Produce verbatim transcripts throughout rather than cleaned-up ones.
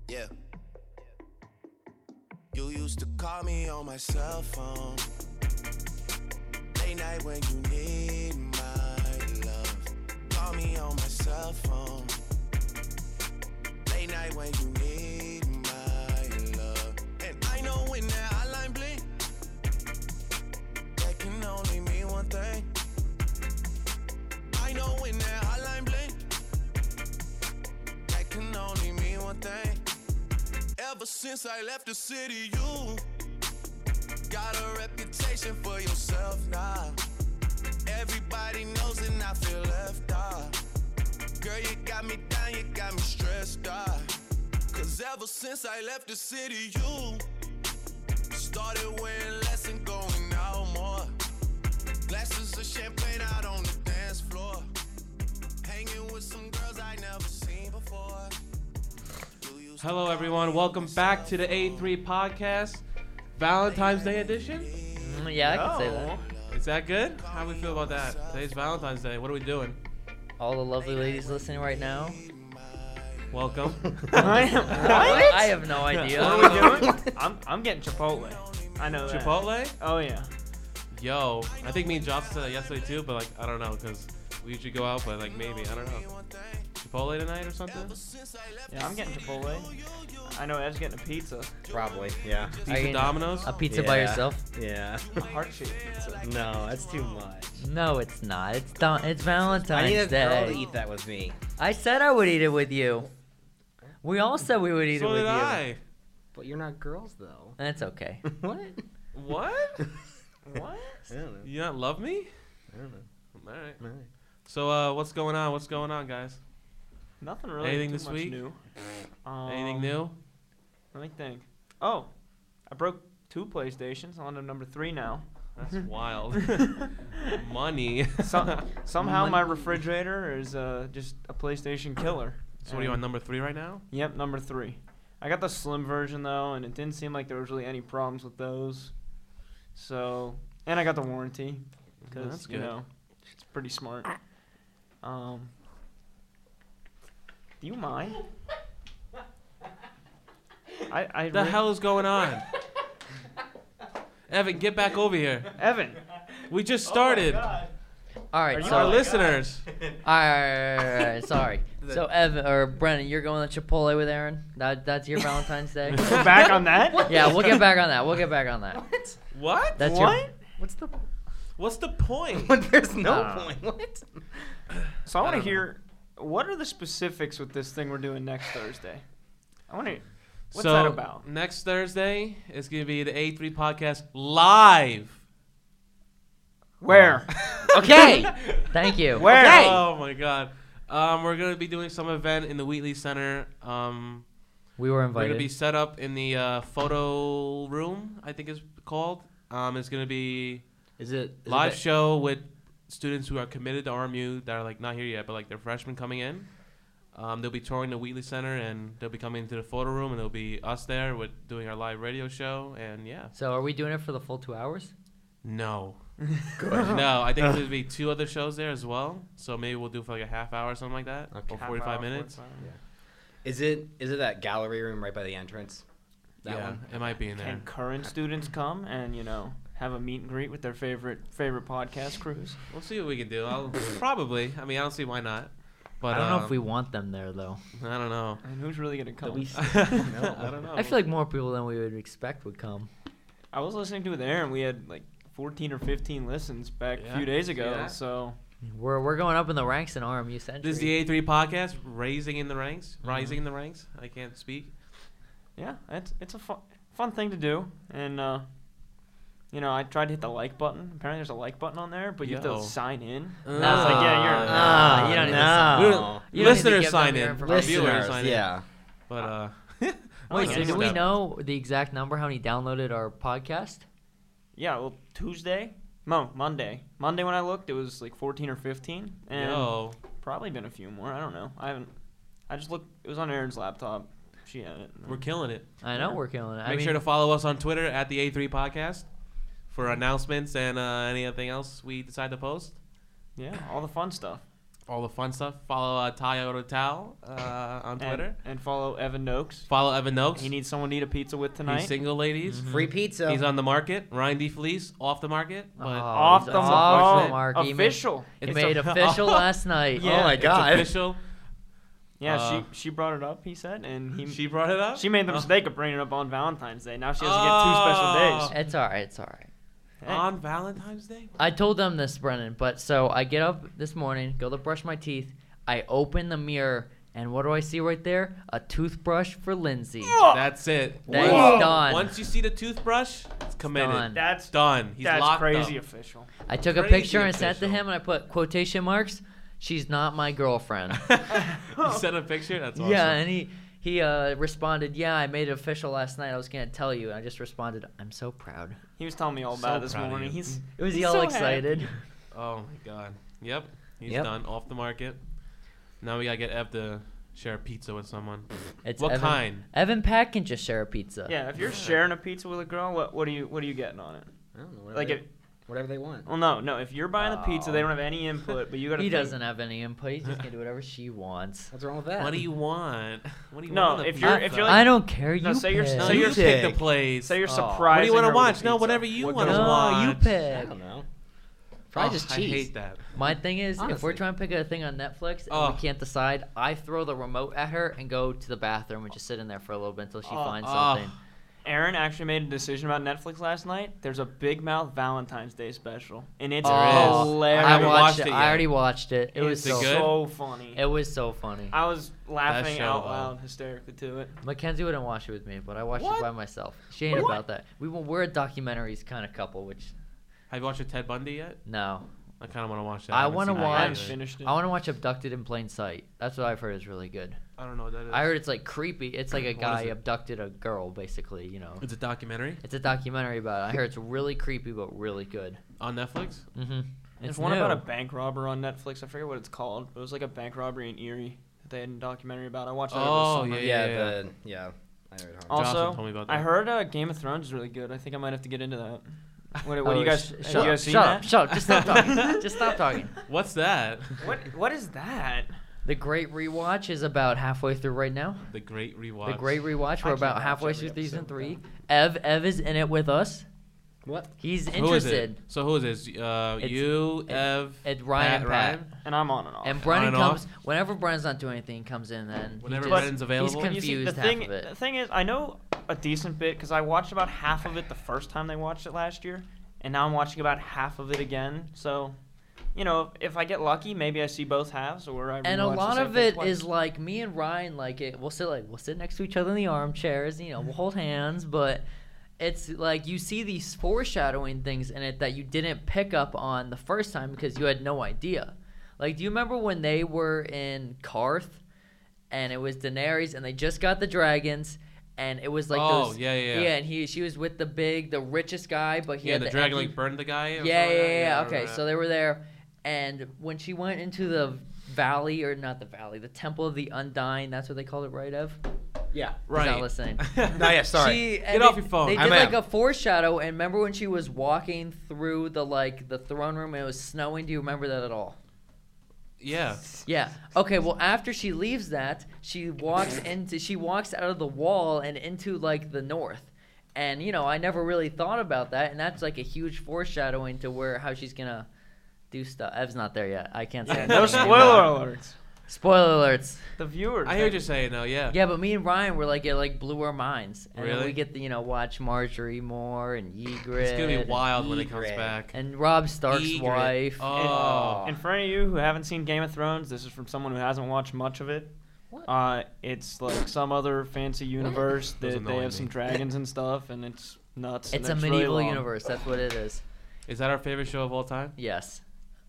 Yeah. You used to call me on my cell phone. Late night when you need my love. Call me on my cell phone. Late night when you need my love. And I know when that hotline blink, that can only mean one thing. I know when that hotline blink, that can only mean one thing. Ever since I left the city, you got a reputation for yourself now. Everybody knows and I feel left out. Girl, you got me down, you got me stressed out. Cause ever since I left the city, you started wearing less and going out more. Glasses of champagne out on the dance floor. Hanging with some girls I never seen before. Hello, everyone. Welcome back to the A three podcast, Valentine's Day edition. Mm, yeah, I can say that. Is that good? How do we feel about that? Today's Valentine's Day. What are we doing? All the lovely ladies listening right now. Welcome. I, what? I have no idea. What are we doing? I'm I'm getting Chipotle. I know that. Chipotle? Oh yeah. Yo, I think me and Jocelyn said that yesterday too, but like I don't know because we usually go out, but like maybe I don't know. Chipotle tonight or something? Yeah, I'm getting Chipotle. I know Ed's getting a pizza. Probably, yeah. Pizza you- Domino's? A pizza by Yeah. yourself? Yeah. A heart-shaped pizza. No, that's too much. No, it's not. It's don- It's I Valentine's need a girl to Day. eat that with me. I said I would eat it with you. We all said we would eat So it with did you. I. But you're not girls, though. That's okay. What? What? What? I don't know. You not love me? I don't know. All right. All right. So uh, what's going on? What's going on, guys? Nothing really. Anything too this much week? New. Um, Anything new? Let me think. Oh, I broke two PlayStations. I'm on to number three now. That's wild. Money. Some, somehow Money. my refrigerator is uh, just a PlayStation killer. So what are you on, number three right now? Yep, number three. I got the slim version though, and it didn't seem like there was really any problems with those. So, and I got the warranty because That's you good. know it's pretty smart. Um, do you mind? I, I The re- hell is going on? Evan, get back over here. Evan. We just started. All right, Are you so Our Oh my listeners. all right, all right, all right, all right, sorry. So Evan or Brennan, you're going to Chipotle with Aaron. That that's your Valentine's Day. We're back on that. Yeah, we'll get back on that. We'll get back on that. What? That's What? your. What's the What's the point? point? There's no Uh, point. What? So I want I to don't hear what are the specifics with this thing we're doing next Thursday. I want to. What's so that about? next Thursday is gonna be the A three podcast live. Where? Okay. Thank you. Where? Okay. Oh my god. Um, we're gonna be doing some event in the Wheatley Center. Um, We were we're invited. gonna be set up in the uh, photo room, I think it's called. Um, it's gonna be Is it is live it show with students who are committed to R M U that are like not here yet, but like they're freshmen coming in. Um, they'll be touring the Wheatley Center and they'll be coming into the photo room and there'll be us there with doing our live radio show and yeah. So are we doing it for the full two hours? No. No, I think there'll be two other shows there as well. So maybe we'll do for like a half hour or something like that, Okay. or Half forty-five hour, minutes. forty-five. Is it is it that gallery room right by the entrance? That yeah, one. it might be in there. Can current students come and you know have a meet and greet with their favorite favorite podcast crews? We'll see what we can do. I'll probably. I mean, I don't see why not. But I don't know um, if we want them there though. I don't know. And who's really gonna come? I don't know. I feel like more people than we would expect would come. I was listening to it there, and we had like fourteen or fifteen listens back a Yeah, few days see ago. that? So We're we're going up in the ranks in R M U Century. This is the A three podcast, raising in the ranks, Mhm. rising in the ranks. I can't speak. yeah, it's it's a fun fun thing to do, and uh, you know I tried to hit the like button. Apparently, there's a like button on there, but you have Yo. to sign in. Uh, And I was like, yeah, you're. Nah, you don't need to sign. We no. don't- You don't need to listeners give them sign your in. information. Our viewers Listeners, sign in. yeah. But uh, Wait, Oh, so yeah. do we Step. know the exact number how many downloaded our podcast? Yeah, well, Tuesday, no, Monday, Monday when I looked, it was like fourteen or fifteen, and Yo, probably been a few more. I don't know. I haven't. I just looked. It was on Erin's laptop. She had it. we're killing it. I know we're killing it. I Make mean, sure to follow us on Twitter at the A three podcast for announcements and uh, anything else we decide to post. Yeah, all the fun stuff. all the fun stuff. Follow uh, Toyota Tal uh, on And, Twitter. and follow Evan Noakes. Follow Evan Noakes. He needs someone to eat a pizza with He's tonight. single, ladies. Free pizza. He's on the market. Ryan DeFelice off the market, but Oh, Off he's the off mark. the mark. He made- Official. He It's made a- official last night. Yeah. Oh my it's god. official. Yeah, Uh, she she brought it up. He said, and he She brought it up. she made the Oh. mistake of bringing it up on Valentine's Day. Now she has to get two special Oh. days. It's all right. It's all right. Hey. On Valentine's Day. I told them this, Brennan, but so I get up this morning, go to brush my teeth. I open the mirror, and what do I see right there? A toothbrush for Lindsay. That's it. That's Once- done. Once you see the toothbrush, it's committed. done. That's Done. He's that's locked crazy up. official. I took a Crazy picture and sent to official. him, and I put quotation marks. She's not my girlfriend. You sent a picture. That's awesome. Yeah, and he he uh, responded, "Yeah, I made it official last night. I was gonna tell you." And I just responded, "I'm so proud." He was telling me all So about it this proud of morning. you. He's It was he's all so excited. happy. Oh my god. Yep. He's Yep. done. Off the market. Now we gotta get Ev to share a pizza with someone. It's What Evan, kind? Evan Pack can just share a pizza. Yeah, if you're sharing a pizza with a girl, what what are you what are you getting on it? I don't know. Whatever, Like they, if whatever they want. well no no if you're buying the pizza, they Oh. don't have any input, but you gotta. He think- doesn't have any input. He's just gonna do whatever she wants. What's wrong with that? What do you want? What do you No, want? on the if you're- pizza? if you're like- I don't care. You No, say you're- pick. no, say you you're pick the sick. place. Say you're Oh. surprised. What do you want to watch? No, whatever you What want to goes- watch. No, you I pick. don't know. Probably Oh, just I cheese. hate that. My thing is, if we're Honestly. trying to pick a thing on Netflix and Oh. we can't decide, I throw the remote at her and go to the bathroom and just sit in there for a little bit until she Oh. finds Oh. something. Aaron actually made a decision about Netflix last night. There's a Big Mouth Valentine's Day special, and it's Oh, hilarious. I haven't watched watched it. it I yet. already watched it. It was Is it so. good? so funny. It was so funny. I was laughing show, out though. loud hysterically to it. Mackenzie wouldn't watch it with me, but I watched What? it by myself. She ain't What? about that. We were- we're a documentaries kind of couple, which Have you watched Ted Bundy yet? no. I kind of want to watch that. I haven't wanna seen it I haven't watch- either. finished it. I want to watch Abducted in Plain Sight. That's what I've heard is really good. I don't know what that is. I heard it's like creepy. It's like a What is guy it? abducted a girl, basically. You know, It's a documentary it's a documentary about it. I heard it's really creepy but really good. on Netflix. Mm-hmm. There's It's one new. about a bank robber on Netflix. I forget what it's called, but it was like a bank robbery in Erie that they had a documentary about. I watched that Oh, over the summer. yeah, Yeah, yeah. the yeah. I know what you're talking about. Jocelyn Also, told me about I that. heard uh, Game of Thrones is really good. I think I might have to get into that. What, what Oh, do you guys? sh- have shut you up, guys seen shut that? up, shut up. Just stop talking. Just stop talking. What's that? What What is that? The Great Rewatch is about halfway through right now. The Great Rewatch. The Great Rewatch. We're I can't about watch halfway every through season episode, three. bro. Ev Ev is in it with us. What? He's Who is interested. it? So who is this? Uh, It's- you, it- Ev, It's Ryan and Pat. And I'm on and off. And Brennan and comes off? whenever Brennan's not doing anything. He comes in then. he Whenever just- Brennan's available? He's You confused You see, the half thing, of it. the thing is, I know a decent bit because I watched about half of it the first time they watched it last year, and now I'm watching about half of it again. So, you know, if I get lucky, maybe I see both halves, or I. And a rewatch the lot same of thing it twice. is like me and Ryan. Like it, we'll sit like we'll sit next to each other in the armchairs. You know, we'll hold hands, but it's like you see these foreshadowing things in it that you didn't pick up on the first time because you had no idea. Like, do you remember when they were in Karth, and it was Daenerys, and they just got the dragons, and it was like Oh, those. yeah, yeah, yeah. Yeah, and he she was with the big, the richest guy, but he Yeah, had the, the dragon edgy- like burned the guy. yeah, or yeah, something like that? yeah, I Okay, remember so that. they were there, and when she went into the valley, or not the valley, the Temple of the Undying, that's what they called it, right, Ev? Yeah. He's Right. not listening. No, yeah, sorry. She, Get and off they- your phone. They I did like am. a foreshadow, and remember when she was walking through the like the throne room and it was snowing? Do you remember that at all? Yeah. Yeah. Okay. Well, after she leaves that, she walks into she walks out of the wall and into like the north, and you know I never really thought about that, and that's like a huge foreshadowing to where how she's gonna do stuff. Ev's not there yet. I can't say Yeah, anything no anymore. spoiler alerts. Spoiler alerts. The viewers. I hear what you're saying, though. Yeah. Yeah, but me and Ryan were like it like blew our minds, and then we Really? get to you know watch Marjorie more and Ygritte. It's gonna be wild when it comes Egret. back. And Rob Stark's Egret. wife. Oh. And for any of you who haven't seen Game of Thrones, this is from someone who hasn't watched much of it. What? Uh, it's like some other fancy universe Those that they annoy have some me. dragons and stuff, and it's nuts. and It's a really medieval long. universe. That's what it is. Is that our favorite show of all time? Yes.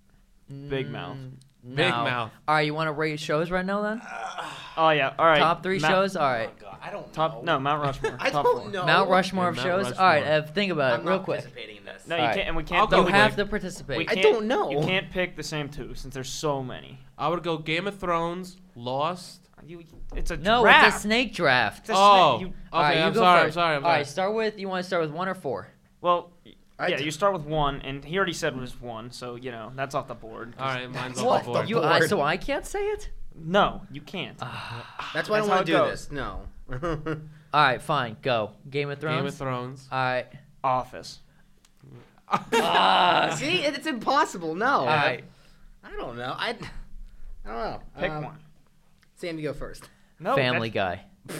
Big Mouth. Mm, Big no. Mouth. All right, you want to rate shows right now then? Oh yeah, all right. Top three Mount- shows. All right. Oh, God, I don't Top know. no Mount Rushmore. I top don't four. know. Mount Rushmore of Mount shows. Rushmore. All right, Ev, think about I'm it real not quick. participating in this. No, you All right. can't, and we I'll can't. go You with have Wait. to we participate. I can't- don't know. You can't pick the same two since there's so many. I would go Game of Thrones, Lost. You, it's a No, draft. it's a snake draft. It's a Oh, snake. You- okay. All right, you I'm go sorry. I'm first. sorry. I'm All sorry. right, start with. You want to start with one or four? well, All right, Yeah, you start with one, and he already said it was one, so you know that's off the board. All right, mine's What? off the board. You, I, board. so I can't say it? No, you can't. That's why I That's don't how want it to do goes. this. No. All right, fine. Go. Game of Thrones. Game of Thrones. All right. Office. Ah. See, it- it's impossible. No. All right. I don't know. I, I don't know. Pick Um, one. Sam, you go first. No. Family that's- Guy.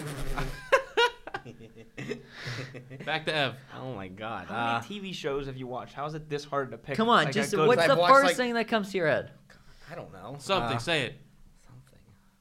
Back to Ev. Oh my God. How Uh, many T V shows have you watched? How is it this hard to pick? Come on, like, just a good- what's I've the watched, first like- thing that comes to your head? I don't know. Something. Uh, Say it. something.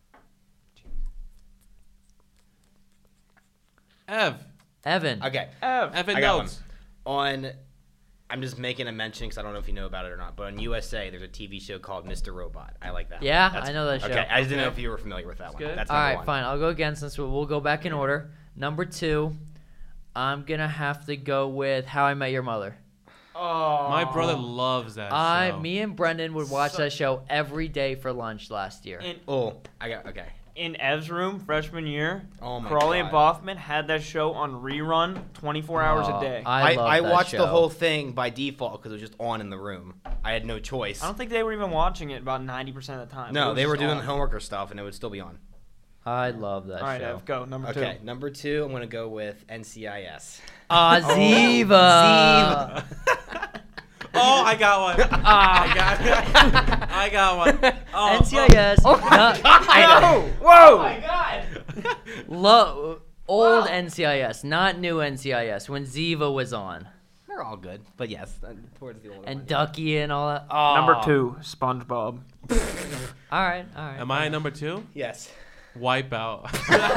Ev. Evan. Okay. Ev. Evan I got notes. On, I'm just making a mention because I don't know if you know about it or not, but on U S A there's a T V show called Mister Robot. I like that. Yeah, That's- I know that show. Okay, I just didn't know Okay. if you were familiar with that one. good. That's All number right, one. fine. I'll go again since we'll, we'll go back in order. Number two, I'm gonna have to go with How I Met Your Mother. Oh. My brother loves that I, show. me and Brendan would watch So- that show every day for lunch last year. In, Oh, I got okay. in Ev's room, freshman year, Oh my Crawley and God. Boffman had that show on rerun twenty-four hours Oh, a day. I, I, love I that watched show. the whole thing by default because it was just on in the room. I had no choice. I don't think they were even watching it about ninety percent of the time. It no, was they were just doing on. homework or stuff, and it would still be on. I love that All right, show. Ev, go. Number Okay, two. number two, I'm gonna go with N C I S. Ah, Ziva. Oh, I got one. Ah, I got. I got one. Oh, N C I S. Oh my not- God! I- Whoa! God. Lo- old N C I S, not new N C I S. When Ziva was on, They're all good, but yes, uh, towards the older and one. Ducky and all that. Oh. Number two, SpongeBob. All right, all right. Am I number two? Yes. Wipeout.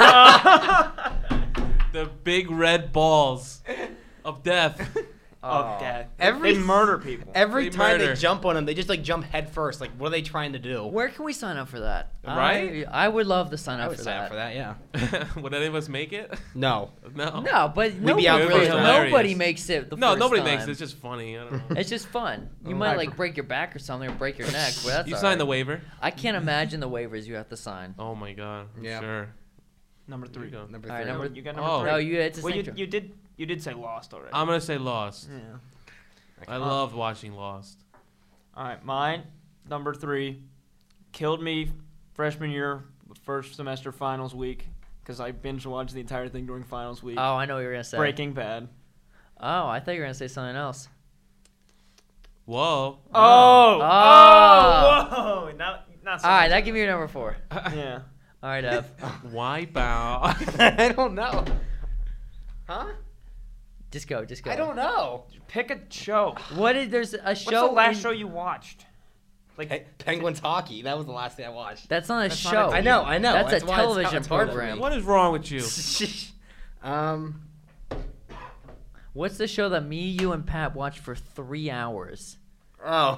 The big red balls of death. Of death. Every- They murder people. Every They time murder. they jump on them, they just like jump head first. Like, what are they trying to do? Where can we sign up for that? Right? I, I would love to sign I up would for sign that. up for that. Yeah. Would any of us make it? No. No. No, but be nobody, out really, first. nobody Hilarious. makes it. The No, first nobody time. makes it. It's just funny. I don't know. It's just fun. You Oh. might I- like break your back or something, or break your neck. But that's You all signed the right. waiver. I can't imagine the waivers you have to sign. Oh my god. I'm Yeah. Sure. Number There you three. go. Number All right, three. number- You got number Oh. three. No, you. It's a well, you, syndrome. you did you did say Lost already. I'm gonna say Lost. yeah. I loved watching Lost. All right, mine number three killed me freshman year, first semester finals week, because I binge watched the entire thing during finals week. Oh, I know what you're gonna say. Breaking Bad. Oh, I thought you were gonna say something else. Whoa. Oh, Oh. oh, whoa! Not, not so All right, much. that give me your number four. Yeah. All right, Ev. Wipeout. I don't know. Huh? Just go. Just go. I don't know. Pick a show. What is there's a What's show? the last in- show you watched? Like, Pe- Penguins hockey. That was the last thing I watched. That's not a That's not show. a I know. I know. That's, That's a why it's- television it's hard for program. me. What is wrong with you? um. What's the show that me, you, and Pat watched for three hours? Oh.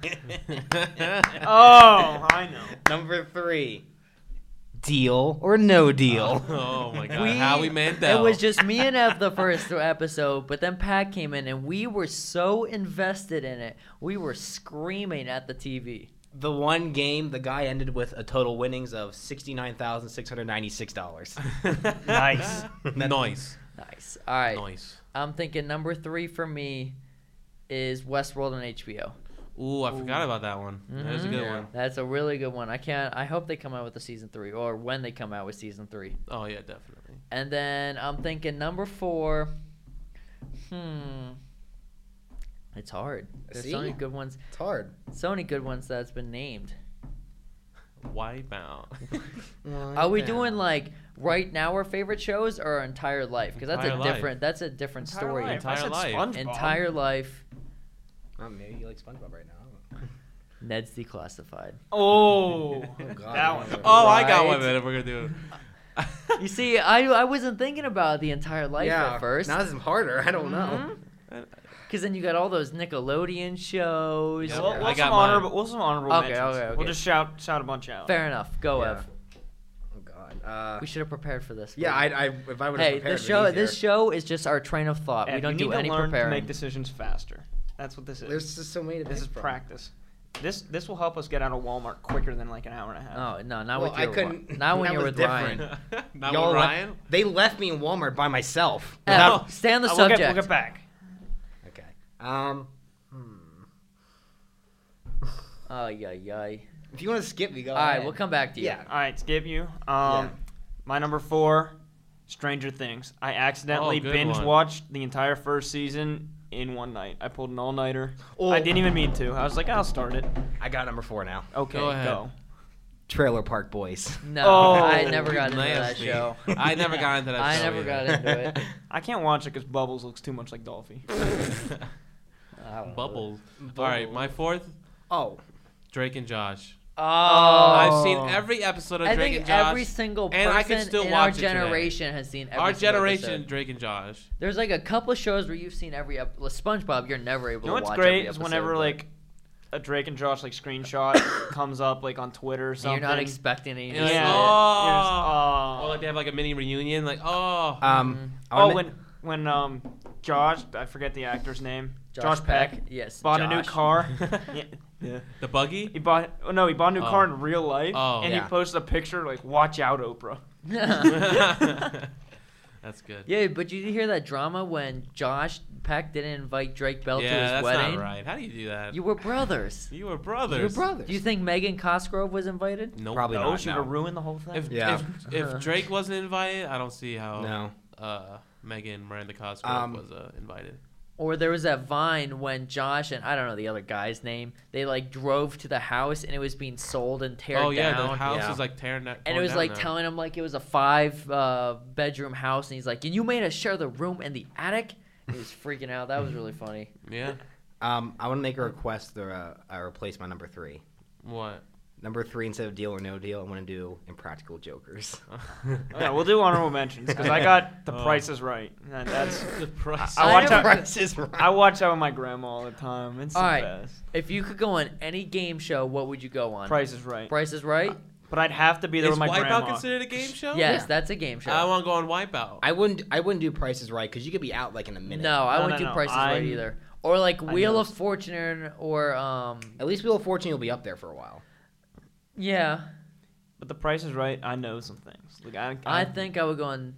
oh, I know. Number three. Deal or no deal? Oh my god. Howie Mandel. It was just me and Ev the first episode, but then Pat came in and we were so invested in it. We were screaming at the T V. The one game, the guy ended with a total winnings of sixty-nine thousand six hundred ninety-six dollars. Nice. nice. Nice. All right. Nice. I'm thinking number three for me is Westworld on H B O. Ooh, I forgot about that one. That was a Mhm. good Yeah. one. That's a really good one. I can't. I hope they come out with the season three, or when they come out with season three. Oh yeah, definitely. And then I'm thinking number four. Hmm. It's hard. There's so many See? good ones. It's hard. So many good ones that's been named. Wipeout. Are we doing like right now our favorite shows or our entire life? Because that's Entire a life. different. That's a different Entire story. life. I Entire said life. SpongeBob. Entire life. Oh, maybe you like SpongeBob right now. Ned's Declassified. Oh, God, that one. no. Oh, I got Right. one then if we're gonna do it. You see, I I wasn't thinking about the entire life yeah. at first. Now this is harder. I don't know. Because then you got all those Nickelodeon shows. Yep. We'll, I we'll got some mine. honorable. We'll some honorable Okay, mentions. okay, okay. We'll just shout shout a bunch out. Fair enough. Go, Yeah. Ev. Oh God. Uh, We should have prepared for this. yeah. but- I, I if I would have Hey, prepared, the it show. would be This easier. show is just our train of thought. Ev, we don't you do need any to learn preparing. to make decisions faster. That's what this is. There's just so many to this is pick from. practice. This this will help us get out of Walmart quicker than like an hour and a half. Oh no, not Well, with I your. couldn't- Not when that you're was with different. Ryan. Not Y'all with le- Ryan. They left me in Walmart by myself. Ev, Without- stay on the Uh, we'll subject. get, we'll get back. okay. Um, hmm. Oh yeah, yeah. If you want to skip me, go All right, ahead. we'll come back to you. Yeah. All right, skip you. Um, Yeah. my number four, Stranger Things. I accidentally Oh, good binge one. watched the entire first season in one night. I pulled an all nighter. Oh. I didn't even mean to. I was like, I'll start it. I got number four now. Okay, Go go. ahead. Trailer Park Boys. No, Oh, I never got into that Nasty. show. I never got into that I show never either. got into it. I can't watch it because Bubbles looks too much like Dolphy. I don't know. Bubbles. All right, my fourth, Oh. Drake and Josh. Oh, I've seen every episode of I Drake think and Josh. every single person and I can still in watch our it today. generation has seen every Our single generation, episode. Drake and Josh. There's like a couple of shows where you've seen every episode. SpongeBob, you're never able You know to what's watch great every is episode. whenever but like a Drake and Josh like screenshot comes up like on Twitter or something. you're not expecting it. You're You like, just Yeah. see it. oh. You're just, oh. Or like they have like a mini reunion, like oh. Um. I Oh, wanna when when um Josh, I forget the actor's name. Josh, Peck, Peck. Yes. bought a new Josh. car. yeah. yeah. the buggy. He bought oh no, he bought a new Oh. car in real life, Oh. and Yeah. he posted a picture like, "Watch out, Oprah." That's good. Yeah, but did you hear that drama when Josh Peck didn't invite Drake Bell Yeah, to his that's wedding? not right. How do you do that? You were brothers. You were brothers. Your brothers. Do you think Megan Cosgrove was invited? Nope. Probably No, not. she would No. have ruined the whole thing. If, Yeah. if if Drake wasn't invited, I don't see how No. uh, Megan Miranda Cosgrove Um, was uh, invited. Or there was that Vine when Josh and I don't know the other guy's name. They like drove to the house and it was being sold and teared Oh yeah, down. the house Yeah. is like tearing that. And it was like telling him like it was a five uh, bedroom house, and he's like, "And you made us share the room and the attic." He was freaking out. That was really funny. Yeah. Um. I want to make a request to uh, uh, replace my number three. What? Number three, instead of Deal or No Deal, I want to do Impractical Jokers. yeah, we'll do honorable mentions because I got The Oh. Price is Right. And that's the price. I I watch never- out. Price is Right. I watch that with my grandma all the time. It's All the right. best. If you could go on any game show, what would you go on? Price is Right. Price is Right. But I'd have to be there Is with my Wipeout grandma. considered a game show? Yes, Yeah. that's a game show. I want to go on Wipeout. I wouldn't. I wouldn't do Price is Right because you could be out like in a minute. no, I No, wouldn't no, do no. Price is Right I'm- either. Or like I Wheel know. of Fortune or um At least Wheel of Fortune, you'll be up there for a while. yeah. But The Price is Right. I know some things. Like I, I think I would go on.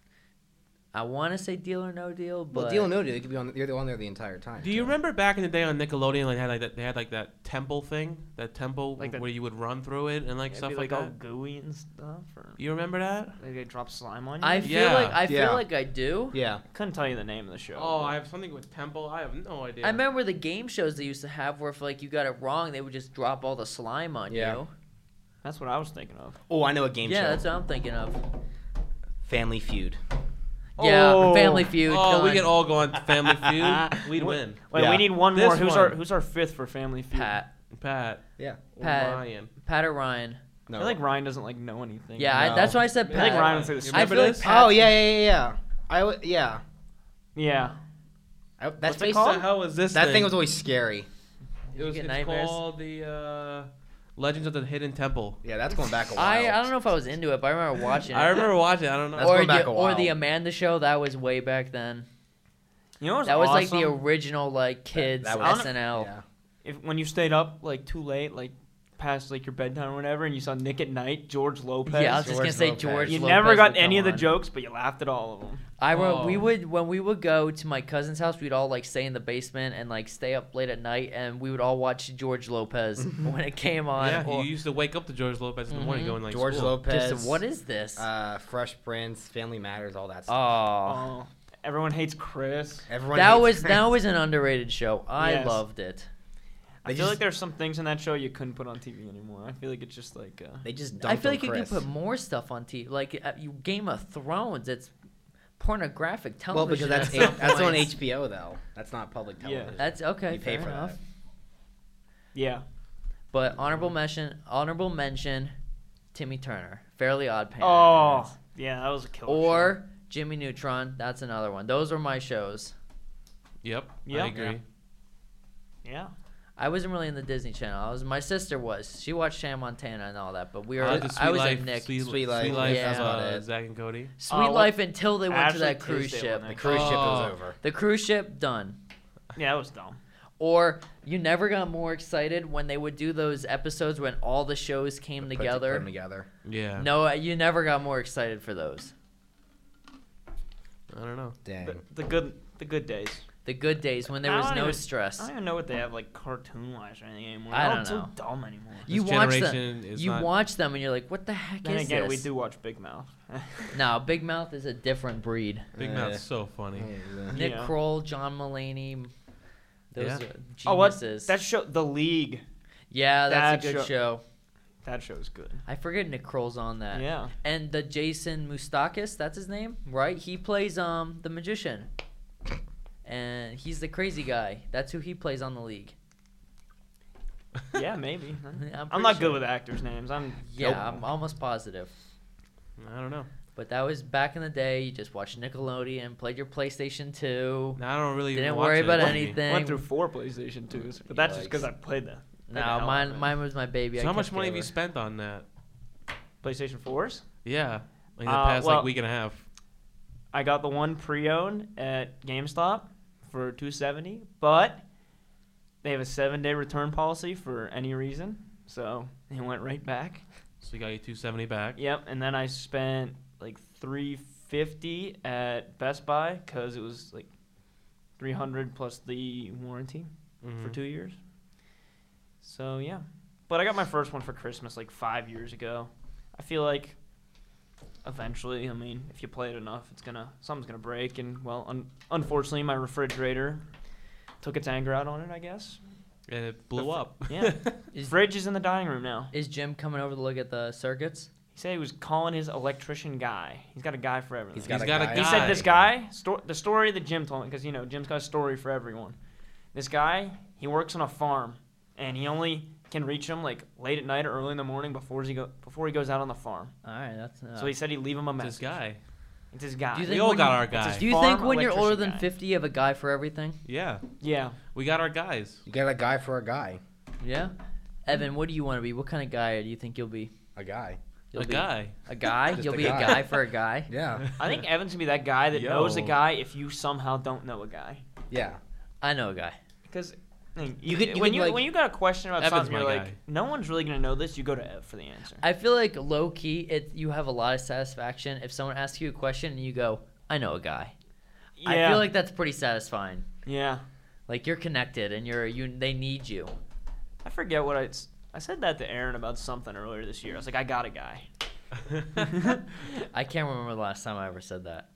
I want to say Deal or No Deal, but Well, Deal or No Deal, you could be on. You're the one there the entire time. Do you so. remember back in the day on Nickelodeon, like they had like that, they had like that temple thing, that temple Like the- where you would run through it and like It'd stuff be, like, all that. gooey and stuff. Or You remember that? maybe they drop slime on you. I I feel Yeah. like I Yeah. feel like I do. Yeah. couldn't tell you the name of the show. Oh, but- I have something with temple. I have no idea. I remember the game shows they used to have where if like you got it wrong, they would just drop all the slime on Yeah. you. That's what I was thinking of. Oh, I know a game Yeah, show. that's what I'm thinking of. Family Feud. Yeah, Oh. Family Feud. Oh, we done. could all go on Family Feud. We'd win. Wait, Yeah. we need one This more. Who's our one. Who's our fifth for Family Feud? Pat, Pat. Yeah. or Pat. Ryan. Pat or Ryan. No. I feel like Ryan doesn't like know anything. Yeah, I, No. that's why I said I I think Pat. Ryan would say the You I remember feel like this? Pat- Oh yeah, yeah, yeah, yeah. I w- yeah. Yeah. I, that's What's it based What called? the hell was this? That thing thing was always scary. It was get it's nightmares? called the uh, Legends of the Hidden Temple. Yeah, that's going back a while. I I don't know if I was into it, but I remember watching it. I remember watching. it. I don't know. That's or going back the, a or the while. Amanda Show. That was way back then. You know what's That was like awesome? the original like kids that was- S N L. Yeah. if when you stayed up like too late, like past like your bedtime or whatever, and you saw Nick at Night, George Lopez. Yeah, I was just gonna George say Lopez. George. you Lopez never got would any come of the on. jokes, but you laughed at all of them. I re- we Oh. would when we would go to my cousin's house, we'd all like stay in the basement and like stay up late at night, and we would all watch George Lopez when it came on. Yeah, or you used to wake up to George Lopez in the morning Mhm. going like George school. Lopez. just what is this? Uh, Fresh Prince, Family Matters, all that stuff. oh, Oh, everyone hates Chris. Everyone that hates was Prince. that was an underrated show. I Yes. loved it. I They feel just- like there's some things in that show you couldn't put on T V anymore. I feel like it's just like uh, They just. I dumped feel on like you could Chris. put more stuff on T V. Like uh, you Game of Thrones, it's pornographic Well, television. because that's at some that's on points. H B O though. That's not public Yeah. television. That's okay. You pay fair for enough. that. yeah. But honorable mention, honorable mention, Timmy Turner, Fairly Odd Parents. Oh, yeah, that was a killer. Or Jimmy Neutron. That's another one. Those are my shows. Yep, Yeah. I agree. Yeah. show. yeah. I wasn't really in the Disney Channel. I was. My sister was. She watched Hannah Montana and all that. But we were. I, like the Sweet I was Life, a Nick. Sweet, Sweet Life, Sweet Life. yeah. That's about uh, it. Zach and Cody. Sweet Uh, what- Life until they went to Ashley that cruise Tisdale ship. on The that. cruise ship was Oh. over. The cruise ship done. Yeah, that was dumb. Or you never got more excited when they would do those episodes when all the shows came Put- put together. them together. Yeah. No, you never got more excited for those. I don't know. Dang. The, the good, the good days. The good days when there I was don't no even- stress. I don't even know what they have like cartoon-wise or anything anymore. I They're don't all so know. dumb anymore. You This watch them. generation is You not- watch them and you're like, what the heck Then is again, this? we do watch Big Mouth. No, Big Mouth is a different breed. Big Uh, Mouth's so funny. Nick Yeah. Kroll, John Mulaney, those Yeah. are Oh, what? geniuses. That show, The League. yeah, that's that a good show- show. That show's good. I forget Nick Kroll's on that. Yeah. And the Jason Mustakis, that's his name, right? He plays um the magician. And he's the crazy guy. That's who he plays on The League. Yeah, maybe. I'm, I'm, pretty not sure. good with actors' names. I'm Yeah, nope. I'm almost positive. I don't know. But that was back in the day. You just watched Nickelodeon, played your PlayStation two. I don't really. Didn't even watch worry it. about It's anything. went through four PlayStation twos, but that's just because Yikes. I played them. No, hell out of mine it. mine was my baby. So I how much kept money it have you over. spent on that? PlayStation fours. Yeah, in the Uh, past well- like week and a half. I got the one pre-owned at GameStop for two seventy, but they have a seven-day return policy for any reason, so it went right back. So you got your two seventy back. Yep, and then I spent like three fifty at Best Buy because it was like three hundred plus the warranty for Mhm. two years. So yeah, but I got my first one for Christmas like five years ago. I feel like eventually, I mean, if you play it enough, it's gonna something's gonna break, and well, un- unfortunately, my refrigerator took its anger out on it, I guess. And it blew The fr- up. Yeah, Is, fridge is in the dining room now. is Jim coming over to look at the circuits? He said he was calling his electrician guy. He's got a guy for everything. He's got, He's a, got a guy. He guy. said this guy, sto- the story that Jim told me, because, you know, Jim's got a story for everyone. This guy, he works on a farm, and he only can reach him, like, late at night or early in the morning before he, go- before he goes out on the farm. All right, that's. Uh, So he said he'd leave him a It's message. this guy. It's his guy. Do you We think all when got you- our It's guy. his do you farm think when you're older electrician than guy. fifty, you have a guy for everything? Yeah, Yeah. we got our guys. You got a guy for a guy. Yeah. Evan, what do you want to be? What kind of guy do you think you'll be? A guy. You'll a be guy. A guy? Just You'll a be guy. a guy for a guy? Yeah. I think Evan's going to be that guy that knows a Yo. guy if you somehow don't know a guy. Yeah. I know a guy. Because I mean, You you, could- you when could, you like- when you got a question about Evan's something, you're my like, guy. no one's really gonna know this. You go to Ev for the answer. I feel like low key, it you have a lot of satisfaction if someone asks you a question and you go, "I know a guy." yeah, I feel like that's pretty satisfying. yeah. Like you're connected and you're you. They need you. I forget what I s- I said that to Aaron about something earlier this year. I was like, I got a guy. I can't remember the last time I ever said that.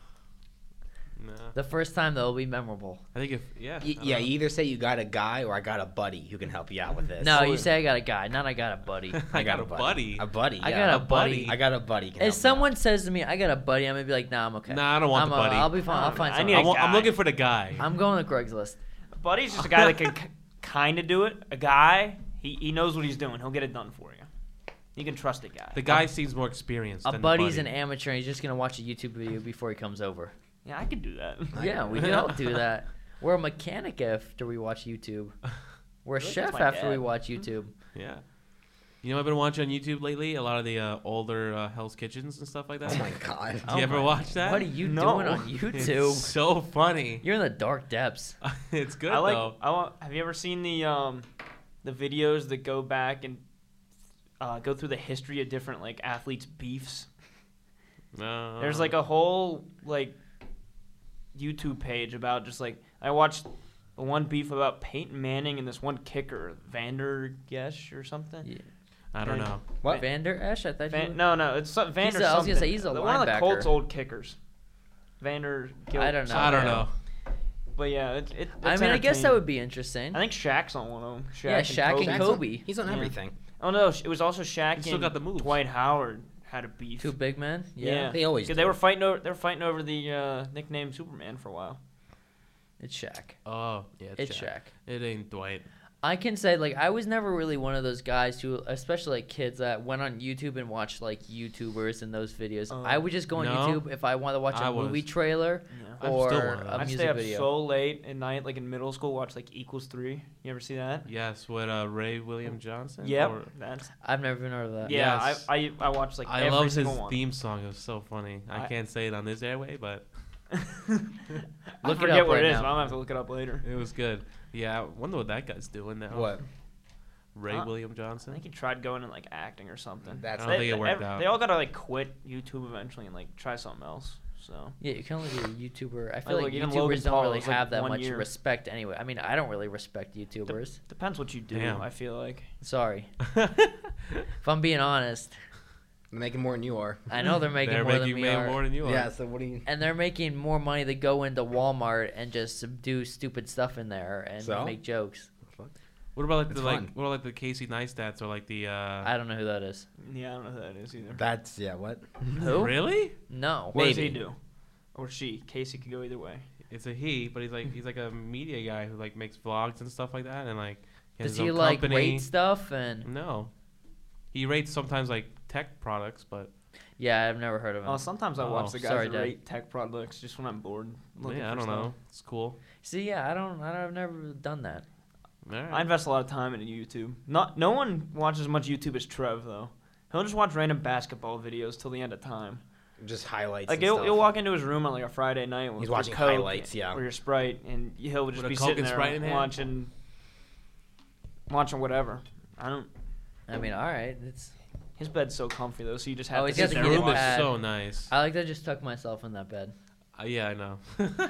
No. The first time though will be memorable. I think if yeah. Y- I don't yeah, know. you either say you got a guy or I got a buddy who can help you out with this. No, So- you say I got a guy, not I got a buddy. I got a buddy. A buddy. I yeah. got a a buddy. buddy. I got a buddy. Can If help me someone out. says to me, "I got a buddy," I'm gonna be like, "Nah, I'm okay." Nah, I don't want I'm the a- buddy. I'll be fine. I'll Oh, find I someone. need a I want, I'm guy. looking for the guy. I'm going to Craigslist. A buddy's just a guy that can k- kind of do it. A guy, he, he knows what he's doing. He'll get it done for you. You can trust a guy. The guy seems more experienced. A than buddy's the an buddy. amateur. and He's just gonna watch a YouTube video before he comes over. Yeah, I could do that. Yeah, we can all do that. We're a mechanic after we watch YouTube. We're a Really? chef That's my after we dad. watch YouTube. Yeah. You know, what I've been watching on YouTube lately a lot of the uh, older uh, Hell's Kitchens and stuff like that. Oh my god. Do you ever watch that? What are you No. doing on It's YouTube? so funny. You're in the dark depths. It's good I like. though. I want. Have you ever seen the um, the videos that go back and uh, go through the history of different like athletes' beefs? No. There's like a whole like YouTube page about just like I watched the one beef about Peyton Manning and this one kicker, Vander Gesh or something. Yeah. I don't Like- know. What? Vander Esch? I thought Van, you. no, no, it's some, Vander a- I was something. gonna say he's a The- one of the linebacker. Colts' old kickers. Vander. Gil- I don't know. I don't yeah. know. But yeah, it, it, I it's mean, I guess that entertaining. would be interesting. I think Shaq's on one of them. Shaq Yeah, Shaq and Kobe. Shaq's Kobe. on- he's on Yeah. everything. Oh no, it was also Shaq He still and got the moves. Dwight Howard had a beef. Two big men. yeah. Yeah, They always 'Cause do. they were fighting over. They were fighting over the uh, nickname Superman for a while. it's Shaq. Oh, yeah. It's, It's Shaq. Shaq. It ain't Dwight. I can say like I was never really one of those guys who, especially like kids that went on YouTube and watched like YouTubers and those videos. Uh, I would just go on no. YouTube if I wanted to watch a I movie was. trailer Yeah. I'm or still one of a those. I'd music stay up video. so late at night, like in middle school, watch like Equals Three. You ever see that? Yes, with uh, Ray William Johnson. Yep. Or- That's I've never even heard of that. yeah. Yes. I, I I watched like I every love his single one. theme song. It was so funny. I, I- can't say it on this airway, but I Look it forget up what right it is, now. but I'm gonna have to look it up later. it was good. Yeah, I wonder what that guy's doing now. What? Ray Uh, William I Johnson. think he tried going in like acting or something. That's I don't They, think it they- worked ev- out. they all gotta like quit YouTube eventually and like try something else. So Yeah, you can only be a YouTuber. I feel Like, like, look, even Logan YouTubers don't Paul really was, like, have that one much year. respect anyway. I mean, I don't really respect YouTubers. depends what you do. Damn. I feel like. Sorry. If I'm being honest, I'm making more than you are. I know they're making They're more making than we way are. more than you are. Yeah. So what do you? And they're making more money to go into Walmart and just do stupid stuff in there and So? make jokes. What about like It's the like fun. what about like the Casey Neistats or like the uh I don't know who that is. Yeah, I don't know who that is either. That's yeah. What? Who? Really? No. What does he Maybe. do? Or she? Casey could go either way. It's a he, but he's like he's like a media guy who like makes vlogs and stuff like that and like he has Does his he own like company. rate stuff and? No. He rates sometimes like tech products, but Yeah, I've never heard of him. Oh, sometimes I Oh, watch the guys sorry, that Dad. rate tech products just when I'm bored. looking yeah, I for don't stuff. know. It's cool. See, yeah, I don't, I don't, I've never done that. All right. I invest a lot of time into YouTube. Not no one watches as much YouTube as Trev though. He'll just watch random basketball videos till the end of time. Just highlights. Like and he'll, stuff. he'll walk into his room on like a Friday night with He's your watching Coke highlights, yeah. or your Sprite, and he'll just With a be Coke sitting and there Sprite in hand? watching, watching whatever. I don't. I mean, all right, it's. His bed's so comfy though, so you just have Oh, to he's got sit the Their there heated and room watch. is pad. so nice. I like to just tuck myself in that bed Uh, yeah, I know.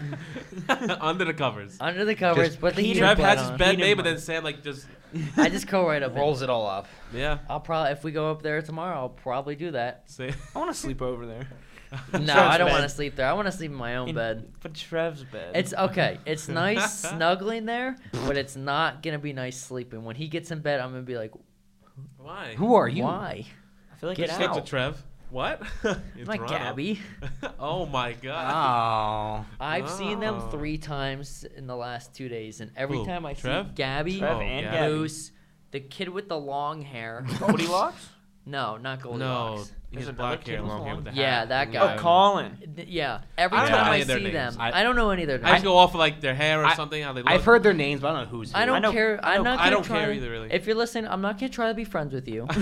Under the covers. under the covers, Just put the heat heater Trev pad has his on. bed Heated made, but one. then Sam like just I just go right up. in. rolls it all up. yeah. I'll probably if we go up there tomorrow, I'll probably do that. Say I want to sleep over there. No, Trev's I don't bed. want to sleep there. I want to sleep in my own In- bed. But Trev's bed. It's okay. It's nice snuggling there, but it's not gonna be nice sleeping. When he gets in bed, I'm gonna be like, why? Who are you? why? I feel like Get it's Skip to out. Trev. What? I'm In not Toronto. Gabby. Oh my god. Oh. I've seen them Oh. three times in the last two days, and every Who? time I see Trev? Gabby, Trev Oh, and Gabby. Gabby. Moose, the kid with the long hair. Goldilocks? No, not No, Goldilocks. he There's has another black kid hair, with long hair long- with the Yeah, hat. that and guy. Oh, the- Colin. Th- Yeah, every I don't time know I any of their see them, names. I, I- don't know any of their I just names. go off of like their hair or I- something. How they look. I've heard their names, but I don't know who's who. I don't I know- care. I I'm know- not I gonna don't try. care either, really. If you're listening, I'm not gonna try to be friends with you.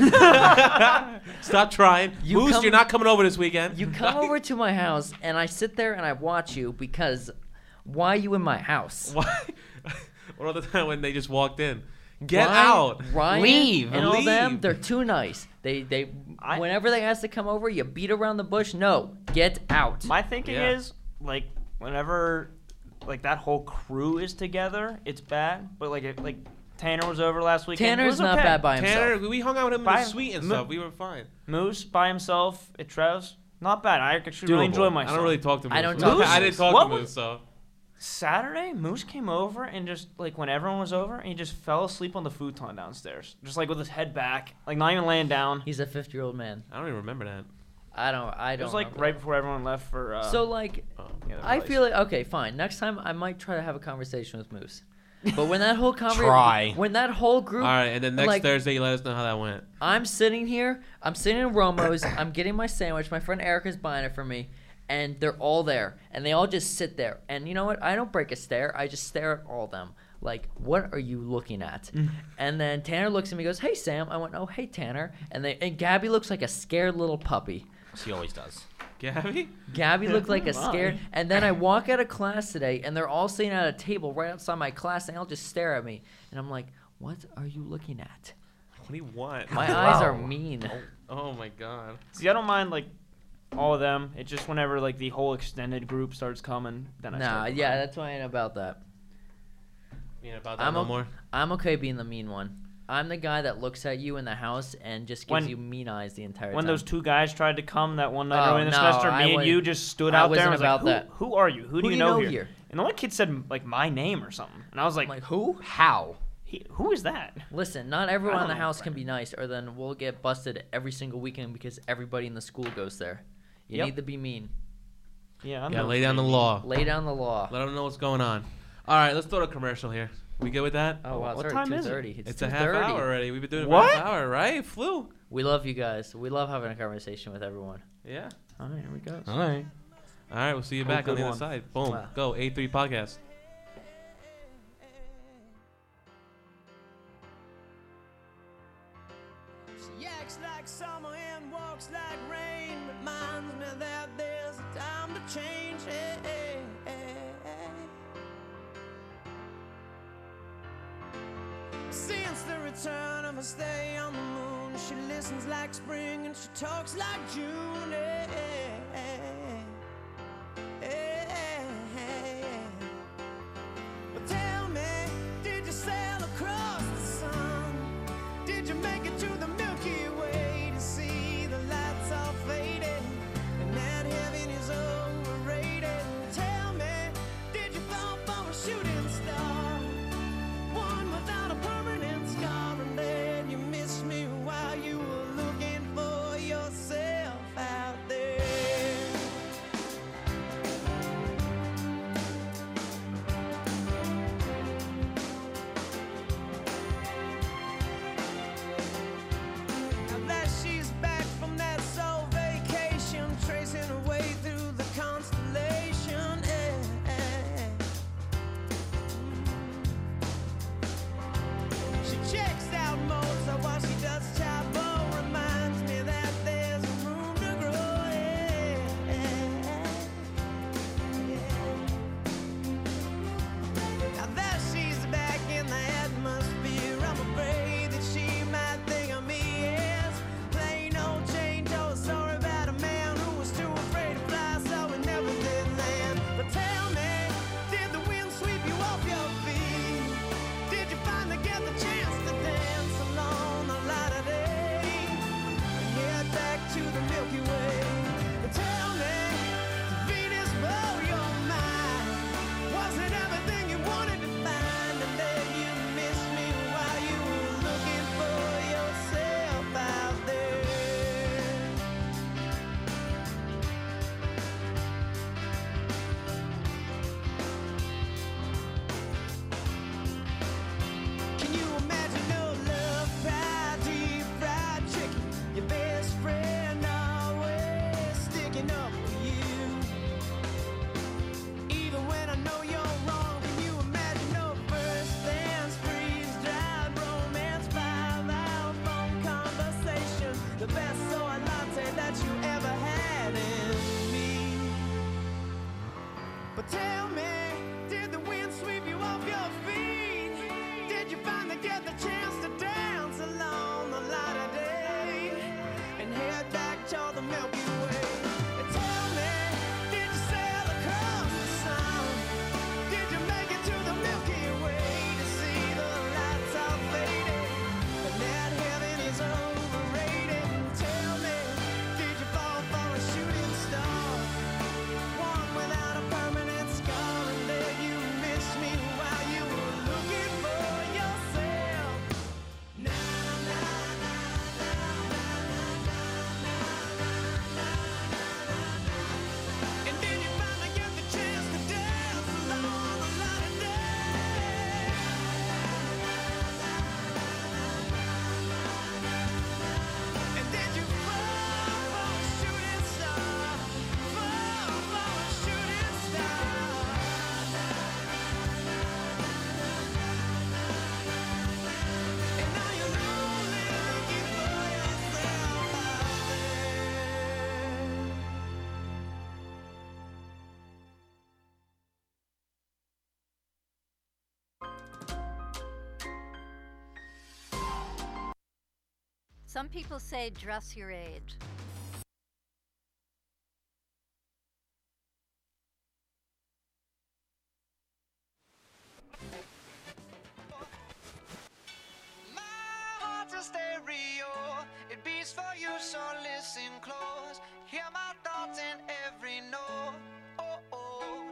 Stop trying. You Moose, come- you're not coming over this weekend. You come over to my house, and I sit there and I watch you because why are you in my house? Why? What all the time when they just walked in? Get Ryan- out. Ryan Leave. and all them, Leave. they're too nice. They they I- whenever they ask to come over, you beat around the bush. No, get out. My thinking Yeah. is like whenever like that whole crew is together, it's bad. But like if, like Tanner was over last weekend. it Tanner's was not okay. bad by himself. Tanner, we hung out with him in By- the suite and Mo- stuff. We were fine. Moose by himself at Trev's, not bad. I actually really Doable. enjoy I myself. don't really talk to Moose. I don't Moose- talk to I didn't Moose. talk What to was- Moose, so. Saturday, Moose came over and just like when everyone was over, and he just fell asleep on the futon downstairs, just like with his head back, like not even laying down. He's a fifty-year-old man. I don't even remember that. I don't. I It don't. was like remember right that. before everyone left for. Uh, So like, Oh. the other I place. feel like okay, fine. Next time I might try to have a conversation with Moose. But when that whole conversation, Try. when that whole group, All right, and then next like- Thursday, you let us know how that went. I'm sitting here, I'm sitting in Romo's, I'm getting my sandwich. My friend Erica's buying it for me, and they're all there, and they all just sit there. And you know what? I don't break a stare. I just stare at all of them. Like, what are you looking at? And then Tanner looks at me, and goes, "Hey Sam." I went, "Oh hey Tanner." And they and Gabby looks like a scared little puppy. She always does. Gabby? Gabby looked like a Oh, my. scared. And then I walk out of class today, and they're all sitting at a table right outside my class, and they'll just stare at me. And I'm like, what are you looking at? What do you want? My eyes are Wow. mean. Oh my god. See, I don't mind like all of them. It's just whenever like the whole extended group starts coming, then I Nah, start to yeah, mind. that's why I ain't about that. You ain't about that I'm no o- more? I'm okay being the mean one. I'm the guy that looks at you in the house and just gives When- you mean eyes the entire When time. those two guys tried to come that one night Oh, early in the no, semester, I me and wa- you just stood I out there and wasn't was like, about who, who are you? Who, do you know, here? And the one kid said like my name or something, and I was like, I'm like, who? How? he, who is that? Listen, not everyone I in the don't know, house can Frank. be nice, or then we'll get busted every single weekend because everybody in the school goes there. You Yep. need to be mean. Yeah, I'm Yeah, known lay for down the being law. Lay down the law. Let them know what's going on. All right, let's throw a commercial here. We good with that? Oh wow, What it's time already is two it? thirty. It's, It's a half hour already. We've been doing it What? for a half hour, right? It flew. We love you guys. We love having a conversation with everyone. Yeah. All right, here we go. All right. All right, we'll see you Oh, back on good the other one. side. Boom. Wow. Go. A three Podcast. She acts like summer and walks like rain. Reminds me that there's a time to change. Hey, hey, hey, hey. Since the return of her stay on the moon, she listens like spring and she talks like June. Hey, hey, hey. checks out mode. So while she does chapel, reminds me that there's room to grow. Yeah, yeah. Now that she's back in the atmosphere, I'm afraid that she might think of me as plain old Jane Doe. Sorry about a man who was too afraid to fly, so we never did land. But tell me, did the wind sweep you off your feet? Did you finally get the chance to dance along the light of day and head back to the Milky Way? But tell me, did Venus blow your mind? Was it everything you wanted to find? And did you miss me while you were looking for yourself out there? Can you imagine no love, fried deep fried chicken? Your best friend always sticking up for you. Even when I know you're wrong, can you imagine no first dance, freeze dried romance, five hour phone conversation? The best soy latte that you ever had in me. But tell me, did the wind sweep you off your feet? Did you finally get the chance to dance along the light of day and head back toward the Milky Way? And tell me, did you sail across the sun? Did you make it to the Milky Way to see the lights all faded and that heaven is overrated? Tell me, did you fall for a shooting star? One without a permanent scar, and did you miss me while you were looking for yourself? Na na na na na na na na na na. And did you finally get the chance to dance along the light of day? And did you fall for a shooting star? Fall for a shooting star? And now you're lonely looking for yourself out there. Some people say dress your age. My heart's a stereo, it beats for you, so listen close. Hear my thoughts in every note. Oh, oh.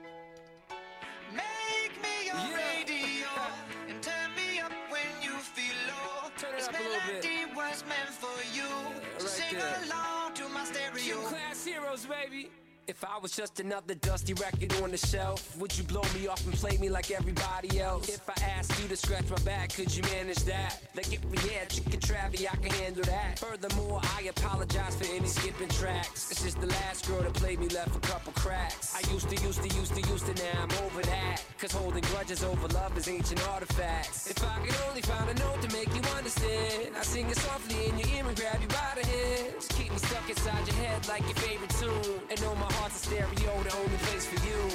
Make me your radio and turn me up when you feel low. This melody was meant for you, so sing along to my stereo. Class heroes, baby. If I was just another dusty record on the shelf, would you blow me off and play me like everybody else? If I asked you to scratch my back, could you manage that? Like if we had chicken travy, I can handle that. Furthermore, I apologize for any skipping tracks. It's just the last girl that played me left a couple cracks. I used to, used to, used to, used to, now I'm over that. Cause holding grudges over love is ancient artifacts. If I could only find a note to make you understand, I sing it softly in your ear and grab you by the hands. Keep me stuck inside your head like your favorite tune. And know my heart's a stereo, the only place for you.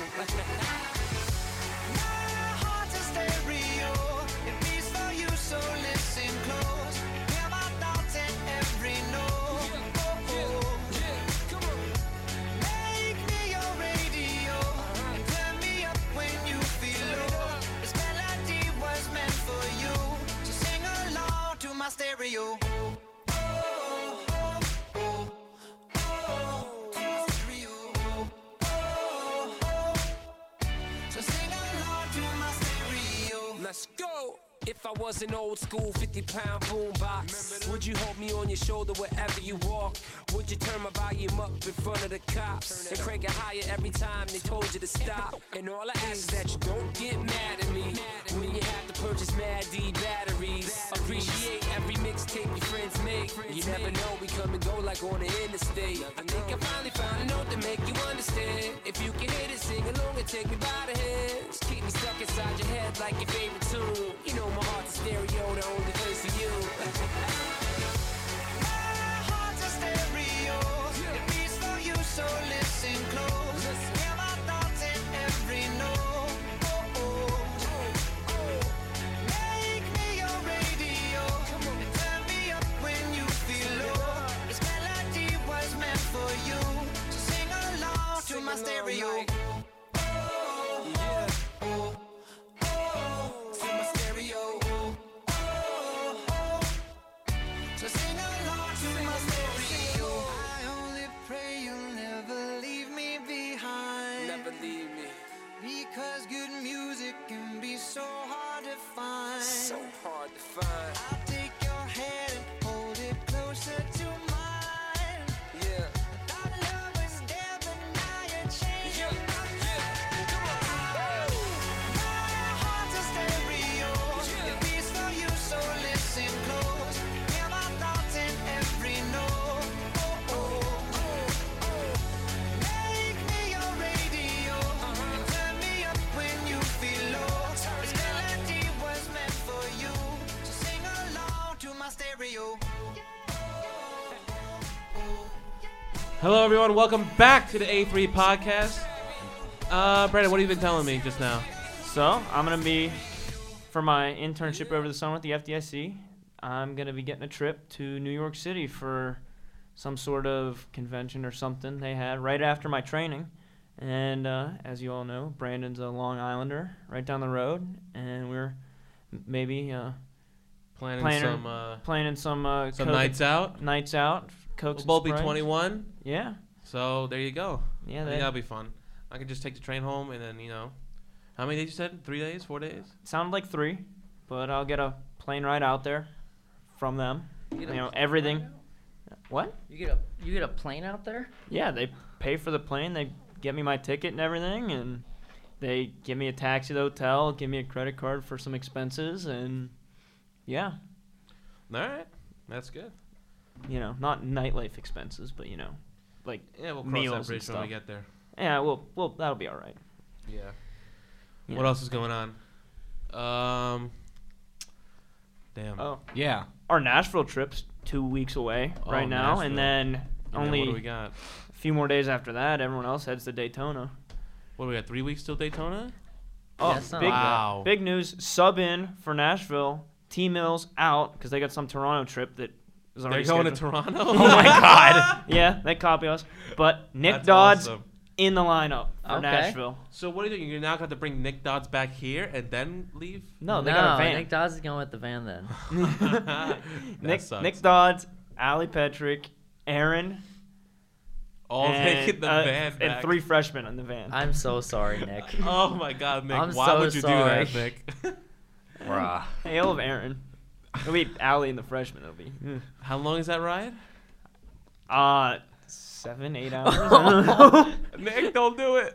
My heart's a stereo, it beats for you, so listen close. Hear my thoughts in every note. Oh, oh. Make me your radio and turn me up when you feel low. This melody was meant for you, so sing along to my stereo. Let's go. If I was an old school fifty pound boombox, would you hold me on your shoulder wherever you walk? Would you turn my volume up in front of the cops and crank it higher every time they told you to stop? And all I ask is that you don't get mad at me when you have to purchase Mad D batteries. Appreciate every mixtape your friends make. You never know, we come and go like on the interstate. I think I finally found a note to make you understand. If you can hit it, sing along and take me by the hands. Keep me be stuck inside your head like your favorite tune. You know my heart's a stereo, the only place for you. My heart's a stereo. It beats for you, so listen close. Hear my thoughts in every note. Oh, oh. Make me your radio. And turn me up when you feel low. This melody was meant for you. So sing along to my stereo. So sing along to my stereo. I only pray you'll never leave me behind. Never leave me. Because good music can be so hard to find. So hard to find. I'll take your hand and hold it closer to mine. Yeah. Our love was there, but now you're changing Yeah. my mind. Come on. My heart's a stereo. Yeah. It beats for you, so listen close. Hear my thoughts in every note. Oh, oh, oh. Make me your radio. And turn me up when you feel low. This melody was meant for you. So sing along to my stereo. Hello, everyone. Welcome back to the A three podcast. Uh, Brandon, what have you been telling me just now? So I'm gonna be, for my internship over the summer at the F D I C, I'm gonna be getting a trip to New York City for some sort of convention or something they had right after my training. And uh, as you all know, Brandon's a Long Islander right down the road, and we're m- maybe uh, Planning Planning- some uh, planning some uh, some Coke- nights out. nights out, Coke. We'll both be twenty-one, Yeah, so there you go. yeah. I think That that'll be fun. I could just take the train home and then, you know, how many days you said? Three days? Four days? sounded like three, but I'll get a plane ride out there from them. You You get a know plane everything. ride out? What? You get a you get a plane out there? Yeah, they pay for the plane. They get me my ticket and everything, and they give me a taxi to the hotel, give me a credit card for some expenses, and yeah, All right. That's good. you know, not nightlife expenses, but you know, like Yeah, we'll cross meals that and bridge when we stuff. get there. Yeah, well, well, that'll be all right. Yeah. Yeah. What else is going on? Um. Damn. Oh, Yeah. our Nashville trip's two weeks away Oh, right now, Nashville. and then And then only what do we got? a few more days after that, everyone else heads to Daytona. What do we got? Three weeks till Daytona? Oh, Yeah, it's not big, like that. Wow. big news! Sub in for Nashville. T Mills out because they got some Toronto trip that is They're already going to scheduled. Toronto. Oh my God. Yeah, they copy us. But Nick That's Dodds awesome. in the lineup for Okay. Nashville. So what are you doing? You're now going to have to bring Nick Dodds back here and then leave? No, they got a van. Nick Dawes is going with the van then. That Nick, sucks. Nick Dodds, Ali Petrick, Aaron, All and, taking the uh, van and back. three freshmen in the van. I'm so sorry, Nick. Oh my God, Nick! I'm Why so would you sorry. do that, Nick? Bruh. Hey, I love Aaron. It'll be Ali and the freshmen. It'll be How long is that ride? uh seven, eight hours. I don't know. Nick, don't do it.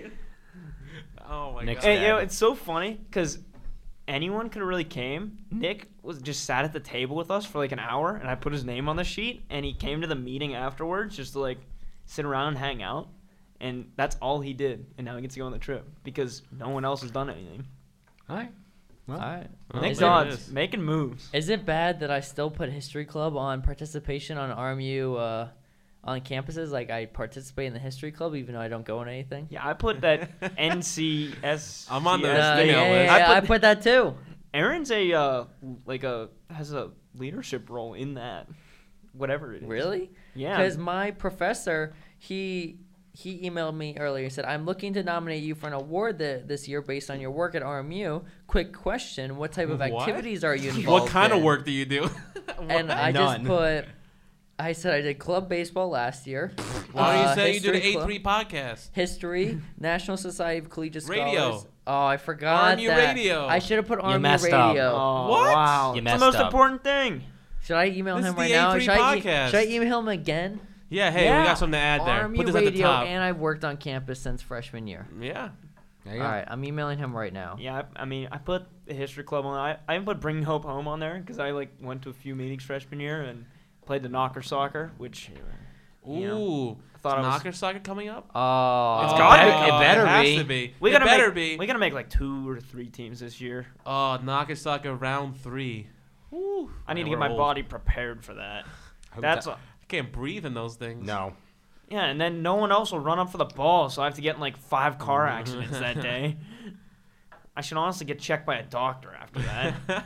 Oh my Nick's God. And, you know, Dad. it's so funny because anyone could have really came. Nick was just sat at the table with us for like an hour, and I put his name on the sheet, and he came to the meeting afterwards just to like sit around and hang out, and that's all he did. And now he gets to go on the trip because no one else has done anything. All right. Well, All right. Well, Nick is, there it, it Dodds is. making moves. is it bad that I still put History Club on participation on R M U uh, on campuses? Like I participate in the History Club even though I don't go on anything? Yeah, I put that N C S. I'm on the Uh, Yes, yeah, email yeah, list. yeah, I put- I put that too. Aaron's a uh, like a has a leadership role in that, whatever it is. Really? Yeah. Because my professor, he he emailed me earlier. He said, "I'm looking to nominate you for an award th- this year based on your work at R M U. Quick question: What type of What? activities are you involved What kind in?" of work do you do? And I None. just put, I said I did club baseball last year. Why don't Uh, you say you do the history A club- three podcast? History, National Society of Collegiate Radio. Scholars. Oh, I forgot R M U that. Radio. I should have put R M U messed up. Radio. Oh, What? wow. You It's the messed most up. important thing. Should I email This him is right the now? A three Should I, e- podcast. should I email him again? Yeah, hey, we Yeah. got something to add there. R M U Put this at the Radio, top. and I've worked on campus since freshman year. Yeah. There you All go. right, I'm emailing him right now. Yeah, I, I mean, I put the history club on. I I even put Bringing Hope Home on there because I like went to a few meetings freshman year and played the knocker soccer, which Ooh. You know, thought I was. Knocker Sucker coming up? Oh, It's gotta be. Oh, It better has be. to be. We it gotta better make, be. We gotta make like two or three teams this year. Oh, Nagasaki round three. Woo. I need Man, to get we're my old. body prepared for that. Hope That's that- a, I can't breathe in those things. No. yeah, and then no one else will run up for the ball, so I have to get in like five car accidents that day. I should honestly get checked by a doctor after that.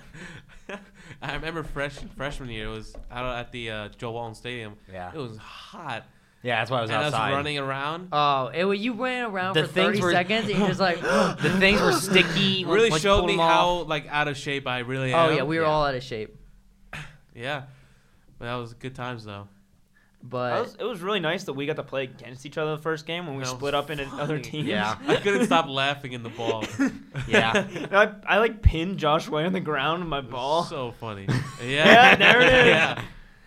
I remember fresh freshman year. It was out at the uh, Joe Walton Stadium. Yeah. It was hot. Yeah, that's why I was and outside. I was running around. Oh, it, you ran around The for thirty things were- seconds and you're just like, The things were sticky. really once you showed pulled me them how off. like out of shape I really oh am. yeah, we were Yeah. all out of shape. Yeah. But that was good times though. But It was, it was really nice that we got to play against each other the first game when we That was split up into other funny. teams. Yeah. I couldn't stop laughing in the ball. Yeah. I, I like pinned Josh Way on the ground with my ball. So funny. Yeah. Yeah, there it is. Yeah.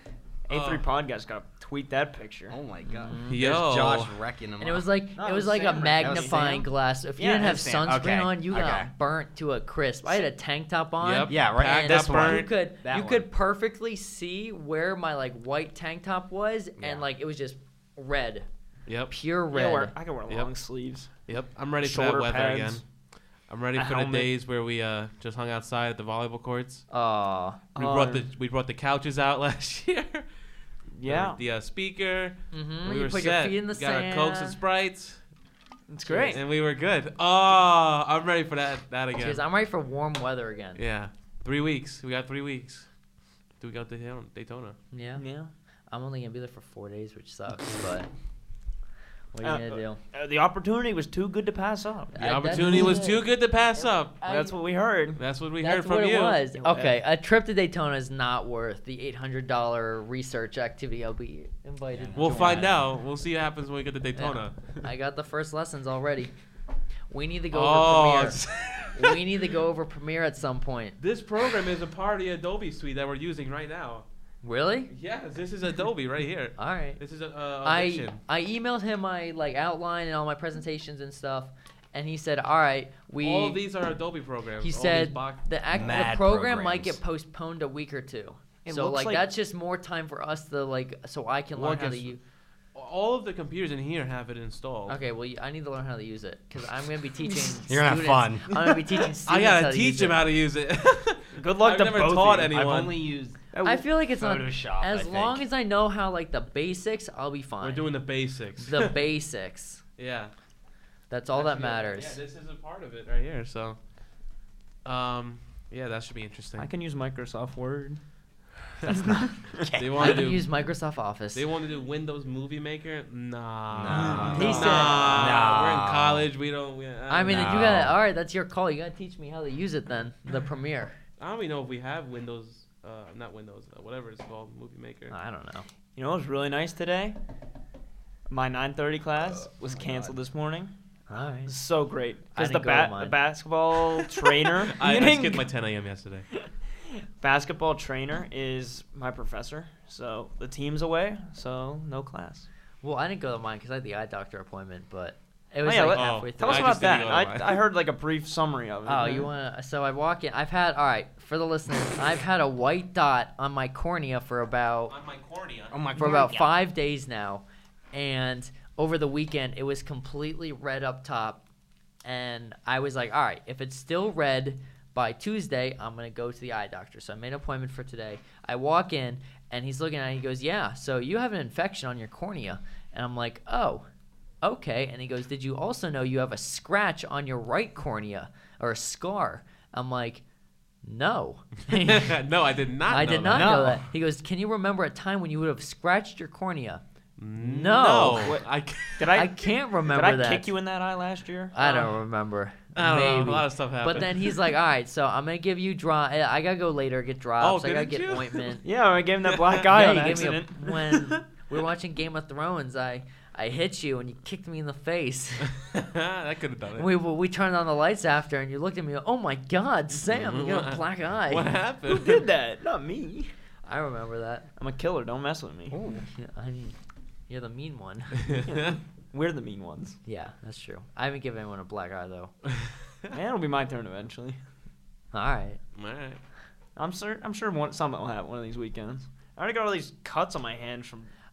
A three Oh. podcast got to tweet that picture. Oh my god. Yo. There's Josh wrecking them. and it was like No, it it was was like a Sam. That was magnifying Sam? glass. If you Yeah, didn't it have was Sam. sunscreen Okay, on, you okay. got burnt to a crisp. I had a tank top on. Yep. Yeah, right. Packed This up one. You burnt. could That you one. could perfectly see where my like white tank top was, Yeah. and like it was just red, Yep. pure I red. can wear, I can wear Yep. long sleeves. Yep. I'm ready for Shoulder that weather pads. again. I'm ready A for helmet. the days where we uh just hung outside at the volleyball courts. Oh, We Oh, brought the we brought the couches out last year. Yeah, The uh, speaker. mm-hmm. We you were put set. your feet in the Got our sand. Cokes and Sprites. it's great. And we were good. Oh, I'm ready for that that again. Cheers, I'm ready for warm weather again. Yeah. Three weeks. We got three weeks. Do we go to Daytona- Daytona? Yeah. Yeah. I'm only gonna be there for four days, which sucks, but what are Uh, you gonna do? Uh, the opportunity was too good to pass up. The I- that's opportunity was it. too good to pass up. I- That's what we heard. That's what we That's heard from what you. it was. Yeah. Okay, a trip to Daytona is not worth the eight hundred dollar research activity I'll be invited. to We'll join. find out. We'll see what happens when we get to Daytona. I got the first lessons already. We need to go Oh, over it's- Premiere. We need to go over Premiere at some point. This program is a part of the Adobe suite that we're using right now. Really? Yes, this is Adobe right here. All right. This is a uh, I audition. I emailed him my like outline and all my presentations and stuff, and he said, "All right, we." All of these are Adobe programs. He All these said box- the act, the Mad program might programs. get postponed a week or two. It so looks like, like- that's just more time for us to like so I can Well, learn how to guess- use. all of the computers in here have it installed. Okay, well I need to learn how to use it because I'm gonna be teaching. You're gonna have students- fun. I'm gonna be teaching students. I gotta how to teach use him it. how to use it. Good luck I've to never both taught of you. anyone. I've only used. I feel like it's not Photoshop, as I long think. as I know how like the basics, I'll be fine. We're doing the basics. the basics. yeah. That's all that Actually, matters. Yeah, this is a part of it right here. So, um, yeah, that should be interesting. I can use Microsoft Word. That's not. They I want to can do. use Microsoft Office. They want to do Windows Movie Maker. Nah. Nah. He nah. said- Nah. We're in No. college. We don't. We, I, I mean, No. you gotta. All right, that's your call. You gotta teach me how to use it then. The Premiere. I don't even know if we have Windows. Uh, not Windows. Uh, whatever it's called, Movie Maker. I don't know. You know what was really nice today? My nine thirty class was my canceled God. this morning. All It right. was so great I because the, didn't go to ba- the mine. basketball trainer. I, You I didn't skipped go- my ten a.m. yesterday. basketball trainer is my professor, so the team's away, so no class. Well, I didn't go to mine because I had the eye doctor appointment, but it was Oh, yeah, like let- halfway oh, through. Tell us I about just didn't that. go to I, mine. I heard like a brief summary of it. Oh, you wanna? So I walk in. I've had all right for the listeners. I've had a white dot on my cornea for about On my cornea. Oh my for about God. five days now, and over the weekend it was completely red up top, and I was like, all right, if it's still red by Tuesday, I'm gonna go to the eye doctor. So I made an appointment for today. I walk in and he's looking at it. He goes, yeah, so you have an infection on your cornea, and I'm like, oh, okay. And he goes, did you also know you have a scratch on your right cornea or a scar? I'm like, no. no, I did not. I know did not that. know No. that. He goes, can you remember a time when you would have scratched your cornea? No. No. I, Did I? I can't remember Did I that. kick you in that eye last year? I don't remember. I don't Maybe. know. A lot of stuff happened. But then he's like, all right, so I'm going to give you drop. I got to go later, get drops. I got to didn't get you? ointment. Yeah, I gave him that black eye Yeah, on you gave me a- accident. when we were watching Game of Thrones, I, I hit you and you kicked me in the face. that could have done it. we, we turned on the lights after and you looked at me, oh my God, Sam, you got a black eye. What Who happened? did that? Not me. I remember that. I'm a killer. Don't mess with me. Oh, I mean, you're the mean one. We're the mean ones. Yeah, that's true. I haven't given anyone a black eye, though. Man, it'll be my turn eventually. All right. All right. I'm sure. I'm sure one, something will happen one of these weekends. I already got all these cuts on my hands from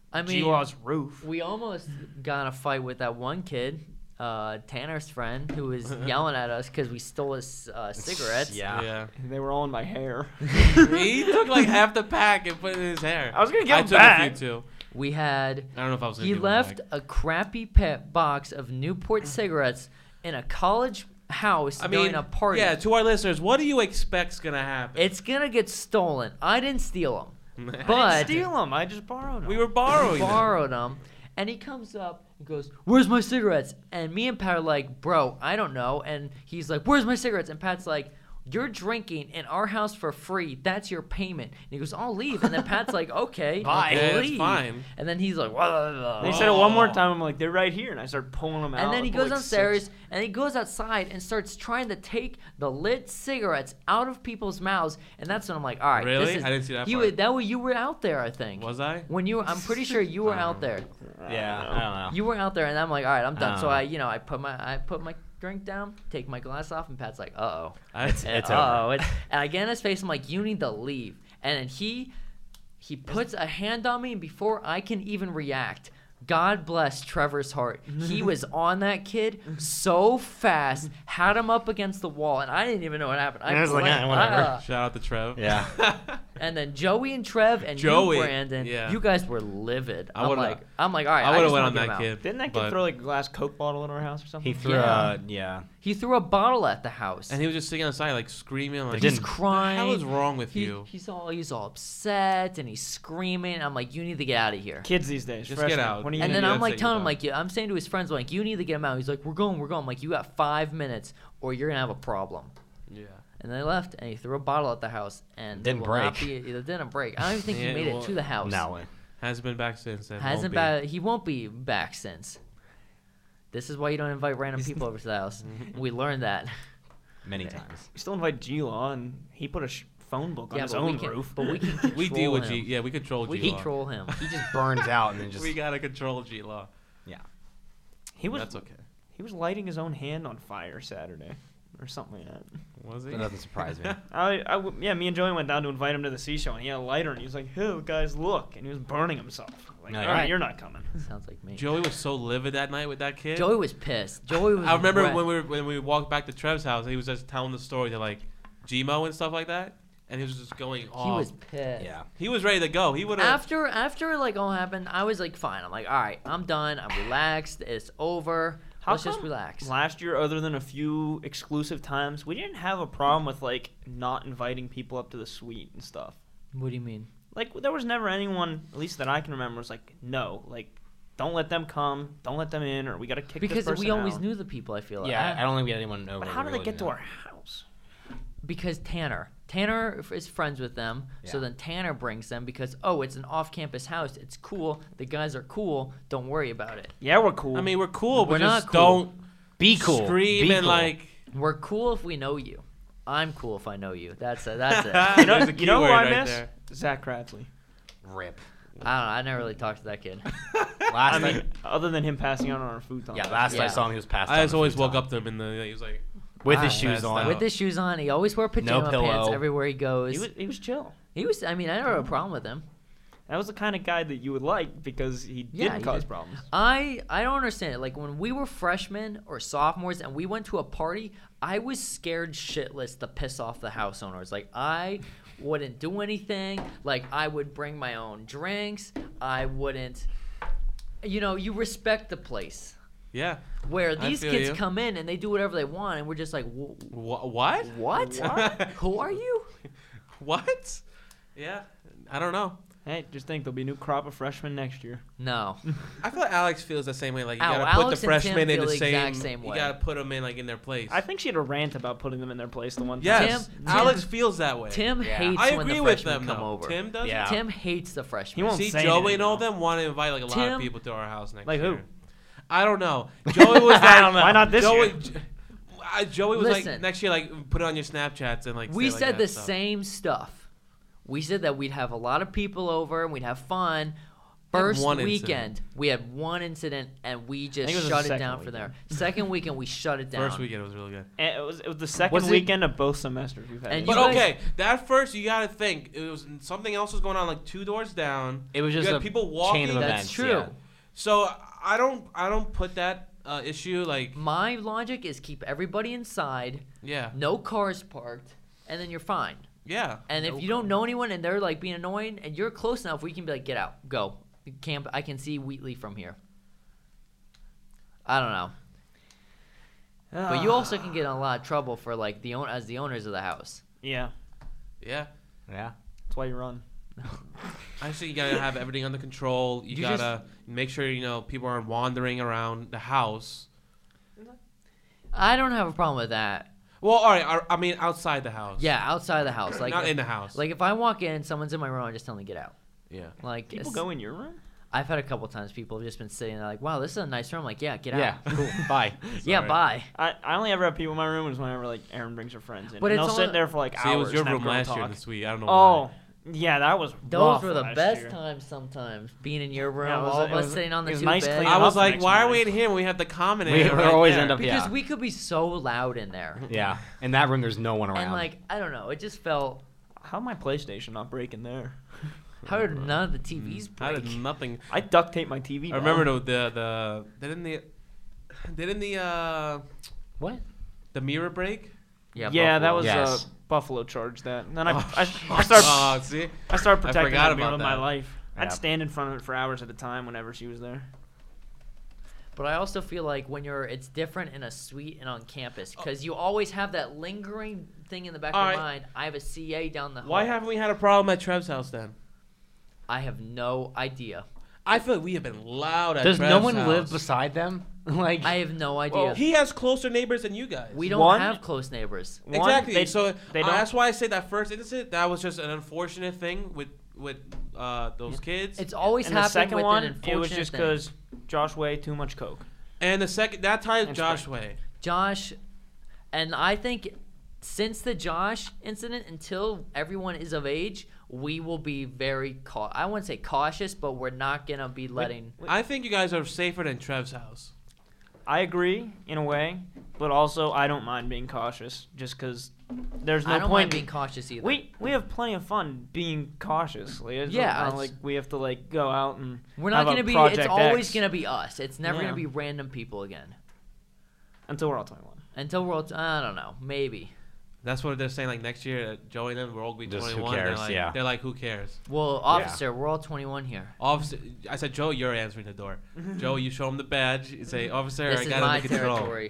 I mean, G-Law's roof. we almost got in a fight with that one kid, uh, Tanner's friend, who was yelling at us because we stole his uh, cigarettes. Yeah. Yeah. They were all in my hair. He took like half the pack and put it in his hair. I was gonna give I him took back. a few too. We had. I don't know if I was gonna He give him left back. a crappy pet box of Newport cigarettes in a college house I during mean, a party. yeah. To our listeners, what do you expect's gonna happen? It's gonna get stolen. I didn't steal them. I didn't But steal them. I just borrowed them. we were borrowing. them. borrowed them. And he comes up and goes, "Where's my cigarettes?" And me and Pat are like, "Bro, I don't know." And he's like, "Where's my cigarettes?" And Pat's like, "You're drinking in our house for free. That's your payment." And he goes, "I'll leave." And then Pat's like, "Okay, Bye. I'll Yeah, it's leave." fine. And then he's like, "Whoa." They said it one more time. I'm like, they're right here, and I start pulling them out. And then I he pulled, goes like, downstairs six. and he goes outside and starts trying to take the lit cigarettes out of people's mouths. And that's when I'm like, all right, Really? this is, I didn't see that You, part. that way you were out there, I think. Was I? When you were, I'm pretty sure you were I out don't there. Yeah, I don't know. You were out there, and I'm like, all right, I'm done. So Oh. I, you know, I put my, I put my drink down, take my glass off, and Pat's like, uh oh, I, It's uh over. oh, and I get in his face. I'm like, you need to leave. And then he, he puts a hand on me, and before I can even react, God bless Trevor's heart. He was on that kid so fast, had him up against the wall, and I didn't even know what happened. I I was like, blanked. eh, whatever. Ah. Shout out to Trev. Yeah. And then Joey and Trev and Joey, you, Brandon, yeah. you guys were livid. I I'm would've- like, I'm like, all right. I would have just went wanna on get that him out. kid. Didn't that but- kid throw like a glass Coke bottle in our house or something? He threw Yeah. a yeah. He threw a bottle at the house. And he was just sitting outside, like screaming, like, he's didn't- crying. "What the hell is wrong with He- you?" He's all he's all upset and he's screaming. I'm like, you need to get out of here. Kids these days. Just freshmen, get out. What are you And gonna then Yeah, I'm that's like it, telling him you're like, yeah, I'm saying to his friends like, you need to get him out. He's like, we're going, we're going. I'm like, you got five minutes or you're gonna have a problem. Yeah. And they left, and he threw a bottle at the house, and Didn't it will not break. Be, it didn't break. I don't even think Yeah, he made well, it to the house. No. Hasn't been back since. and Hasn't won't be. ba- He won't be back since. This is why you don't invite random people over to the house. We learned that. Many times. We still invite G-Law, and he put a sh- phone book on Yeah, his but we own can, roof. but we can We deal control with G. him. Yeah, we control We G. control him. He just burns out and then just We gotta control G Law. yeah. He was That's okay. he was lighting his own hand on fire Saturday, or something like that. Was he? That doesn't surprise me. I, I w- yeah, me and Joey went down to invite him to the sea show, and he had a lighter, and he was like, "Hey, guys, look!" And he was burning himself. Like, No, all you're right, right. you're not coming. Sounds like me. Joey was so livid that night with that kid. Joey was pissed. Joey was. I remember wet. when we were, when we walked back to Trev's house, he was just telling the story to like Gmo and stuff like that, and he was just going He off. was pissed. Yeah. He was ready to go. He would have. After after like all happened, I was like, fine. I'm like, all right, I'm done. I'm relaxed. It's over. How Let's just come relax. Last year, other than a few exclusive times, we didn't have a problem with like not inviting people up to the suite and stuff. What do you mean? Like there was never anyone, at least that I can remember, was like, no, like don't let them come, don't let them in, or we gotta kick this Because person we always out. knew the people. I feel like. Yeah, I don't think we had anyone over. But how we did they really get to didn't. our house? Because Tanner, Tanner f- is friends with them. So Yeah. then Tanner brings them because oh, it's an off-campus house. It's cool. The guys are cool. Don't worry about it. Yeah, we're cool. I mean, we're cool, but We're just not cool. don't Be cool. scream Be and cool. like. We're cool if we know you. I'm cool if I know you. That's it. That's it. you know, There's a you know who keyword I right miss? there. Zach Kratsley. Rip. I don't know. I never really talked to that kid. Last I mean, night, other than him passing out on our futon. yeah, last Yeah. I saw him, he was passed. I out just on always the woke futon. up to him in the. He was like, with his Ah, shoes passed on. out. With his shoes on, he always wore pajama pillow. pants everywhere he goes. He was, he was chill. He was. I mean, I never had a problem with him. That was the kind of guy that you would like because he Yeah, didn't he cause did. problems. I I don't understand it. Like when we were freshmen or sophomores and we went to a party, I was scared shitless to piss off the house owners. Like I wouldn't do anything. Like I would bring my own drinks. I wouldn't. You know, you respect the place. yeah. Where I these feel kids you. come in and they do whatever they want, and we're just like, "Wh- Wh- what? what? Who are you? What? Yeah. I don't know. Hey, just think there'll be a new crop of freshmen next year. No. I feel like Alex feels the same way. Like you Ow, gotta put Alex the and Tim freshmen in feel the the same. exact same You way. gotta put them in like in their place. I think she had a rant about putting them in their place the one time. yes. Tim- Alex Tim- feels that way. Tim Yeah. hates I when agree the with freshmen them come though. over. Tim does. Yeah. Tim hates the freshmen. He won't See, say Joey anything, and all though. them want to invite like a lot Tim- of people to our house next Like who? year. I don't know. Joey was like, I don't know. Why not this Joey, year? J- I- Joey was Listen. like next year, like put it on your Snapchats and like. We say, like, said that the stuff. same stuff. We said that we'd have a lot of people over and we'd have fun. First one weekend, incident. we had one incident, and we just think it was the shut it second down from weekend. there. Second weekend, we shut it down. First weekend was really good. And it was it was the second Was it- weekend of both semesters we've had. And it. you But guys- okay, that first you gotta think it was something else was going on like two doors down. It was You just had a people walking. chain of That's events. true. yeah. So I don't I don't put that uh, issue like My logic is keep everybody inside, yeah no cars parked, and then you're fine. yeah. And if you don't know anyone and they're like being annoying and you're close enough, we can be like, get out, go. Camp. I can see Wheatley from here. I don't know. But you also can get in a lot of trouble for like the own as the owners of the house. Yeah, Yeah. Yeah. that's why you run. I think you gotta have everything under control. You, You gotta make sure you know people aren't wandering around the house. I don't have a problem with that. Well, all right. I, I mean, outside the house. Yeah, outside of the house, like not in the house. like if I walk in, someone's in my room, I just tell them to get out. yeah. Like People it's- go in your room. I've had a couple times people have just been sitting there like, wow, this is a nice room. Like, yeah, get Yeah. out. Cool. Bye. Yeah, Sorry. bye. I, I only ever have people in my room is whenever like Aaron brings her friends in. But and it's they'll sit on- there for like See, hours. it was your and have room girl last year talk. in the suite. I don't know. Oh, why. yeah, that was Those rough were the last best year. times sometimes, being in your room, Yeah, it was- all it of us was- sitting on the it was two nice beds. cleaning I up was the like, next why are morning. we in here when we have the common We- area we right always there? end up- Because yeah. we could be so loud in there. Yeah. In that room, there's no one around. And like, I don't know, it just felt, How my PlayStation not breaking there? how did none of the T Vs I break? did nothing. I duct tape my T V. I remember the the the didn't the didn't the uh what? the mirror break? Yeah, Yeah, that Buffalo. was Yes. uh, Buffalo charged that. And then I, Oh, I, I started oh, see, I started I protecting forgot that mirror about with my that. life. Yeah. I'd stand in front of it for hours at a time whenever she was there. But I also feel like when you're, it's different in a suite and on campus Oh. because you always have that lingering thing in the back All of your right. mind. I have a C A down the hall. why haven't we had a problem at Trev's house then? I have no idea. I feel like we have been loud at Does Trev's no one house. live beside them? like. I have no idea. Well, he has closer neighbors than you guys. we don't One- have close neighbors. One, exactly. they- so they uh, don't- that's why I say that first incident that was just an unfortunate thing with with uh, those kids. It's always And the happened second with one, an it was unfortunate just thing. because Josh way too much coke. and the second that time And Josh Spring. Way. Josh, and I think since the Josh incident, until everyone is of age, we will be very cau- I wouldn't say cautious, but we're not gonna be letting. I think you guys are safer than Trev's house. I agree in a way, but also I don't mind being cautious just because there's no I don't point mind being cautious either. We we have plenty of fun being cautious. Like, it's Yeah, not it's- like we have to like go out and we're not have a gonna be. Project It's always X gonna be us. It's never Yeah. gonna be random people again until we're all twenty-one. until we're. All I don't know. Maybe. That's what they're saying. Like next year, uh, Joey and them, we're all gonna be Just who twenty-one. cares, They're like, yeah. they're like, who cares? Well, officer, we're all twenty-one here. Officer, I said, Joe, you're answering the door. Joe, you show him the badge. You say, officer, This I is got it my under control. territory.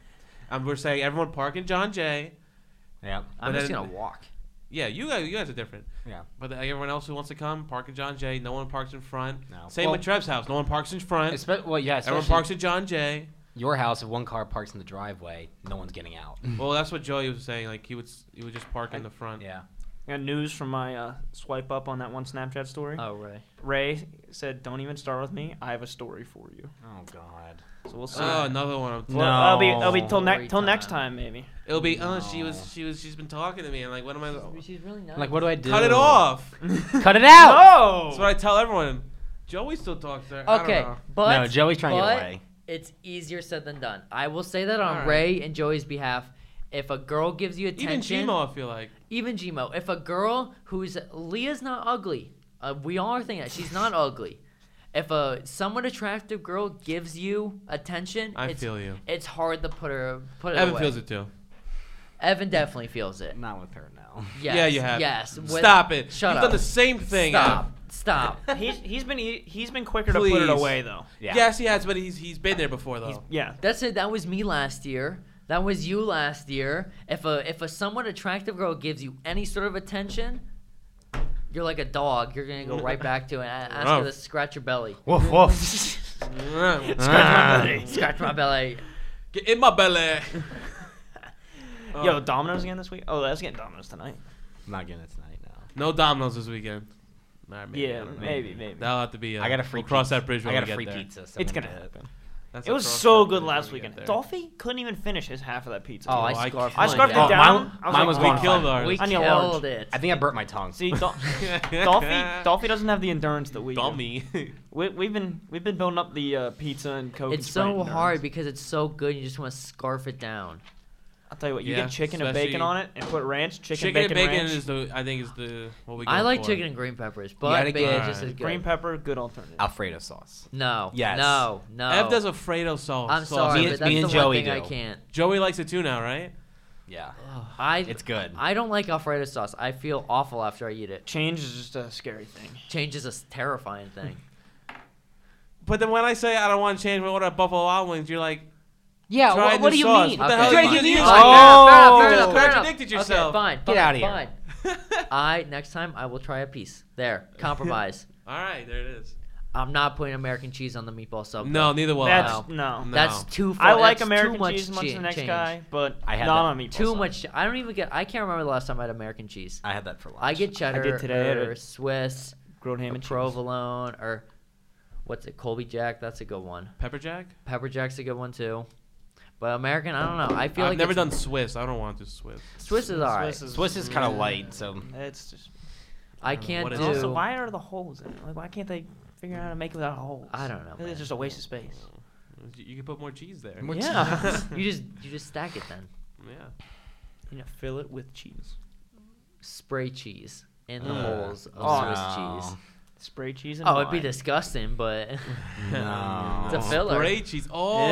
And we're saying, everyone park in John Jay. Yeah. I'm But just then- gonna walk. Yeah, you guys, you guys are different. Yeah. But then everyone else who wants to come, park in John Jay. No one parks in front. No. Same Well- with Trev's house. No one parks in front. Espe- well, yeah. Everyone especially parks in John Jay. your house. If one car parks in the driveway, no one's getting out. Well, that's what Joey was saying. Like he would, s- he would just park in the front. Yeah. I got news from my uh, swipe up on that one Snapchat story. Oh, right. Ray said, "Don't even start with me. I have a story for you." Oh God. So we'll see. Oh, another one. Well, I'll be I'll be till Story next till next time. time maybe. It'll be. Oh, No. she was. She was. She's been talking to me. And like, what am I? She's really nice. Like, what do I do? Cut it off. Cut it out. No. That's what I tell everyone. Joey still talks to her. I don't Okay, know. but No, Joey's trying to get but away. It's easier said than done. I will say that on Alright. Ray and Joey's behalf. If a girl gives you Even attention, Gmo, I feel like. even Gmo, if a girl who's Leah's not ugly, uh, we all are thinking that she's not ugly. If a somewhat attractive girl gives you attention, I it's, feel you. it's hard to put her put it Evan away. feels it too. Evan definitely feels it. Not with her now. Yes, Yeah, you have. Yes. with- Stop it. Shut You've up. done the same thing. Stop. Stop. he's he's been he, he's been quicker to put it Please. away though. Yeah. Yes, he has, but he's he's been there before though. He's, yeah. That's it. That was me last year. That was you last year. If a if a somewhat attractive girl gives you any sort of attention, you're like a dog. You're gonna go right back to it and ask her to scratch your belly. Woof woof. Scratch my belly. Scratch my belly. Get in my belly. Oh. Yo, Domino's again this week. Oh, that's getting Domino's tonight. I'm not getting it tonight now. No Domino's this weekend. Nah, maybe, I Yeah, don't know. maybe maybe. That'll have to be. Uh, I got a free. We'll cross pizza. that bridge when I we got a get free there. pizza. so It's I'm gonna good. happen. That's It a was cross so reference good when last we get weekend. there. Dolphy couldn't even finish his half of that pizza. Oh, too. I I scarfed. I mine scarfed it down. down. Mine, I was mine like, was we going killed fine. ours. We I need a large. killed it. I think I burnt my tongue. See, Dol- Dolphy, Dolphy doesn't have the endurance that we do. Dummy. We, we've been we've been building up the uh, pizza and Coke. It's and Sprite so endurance. hard because it's so good. You just want to scarf it down. I'll tell you what, you Yeah, get chicken and especially- bacon on it and put ranch, chicken, Chicken bacon, and bacon ranch. is the I think is the what we. Go I like for. chicken and green peppers, gotta but get- bacon is just as Alright. good. green pepper, good alternative. Alfredo sauce. No. Yes. No. No. Ev does Alfredo sauce. I'm sauce. sorry, Me but and- that's me the and one Joey thing I do. can't. Joey likes it too now, right? Yeah. I It's good. I don't like Alfredo sauce. I feel awful after I eat it. Change is just a scary thing. Change is a s- terrifying thing. But then when I say I don't want to change my order at Buffalo Wild Wings, you're like, Yeah, try what, the what do you sauce. mean? What the Okay, hell? fine. are you doing? Fine, Oh, fair enough, fair you enough, fair enough. contradicted yourself. Okay, fine, Get fine, outta here. fine. I next time I will try a piece. There, compromise. All right, there it is. I'm not putting American cheese on the meatball sub. No, though. neither will That's I. no. No. That's too. Far, I like that's American too much cheese as much as the cha- next change. guy, but I had not that. on meatball. Too sauce. much. I don't even get. I can't remember the last time I had American cheese. I had that for lunch. I get cheddar did today at or a- Swiss, grilled ham or and cheese. provolone, or what's it? Colby Jack. That's a good one. Pepper Jack? Pepper Jack's a good one too. But American, I don't know. I feel I've like never it's- done Swiss. I don't want to do Swiss. Swiss is alright. Swiss is, Swiss is kind of light, so It's just. I don't know can't what it do. is. Also, why are the holes in it? Like, why can't they figure out how to make it without holes? I don't know, It's man. just a waste of space. You you can put more cheese there. More Yeah. you just you just stack it then. Yeah. You know, fill it with cheese. Spray cheese in the Ugh. holes of Oh, Swiss no. cheese. Spray cheese and Oh, it'd be wine. disgusting, but no. It's a filler. Spray cheese.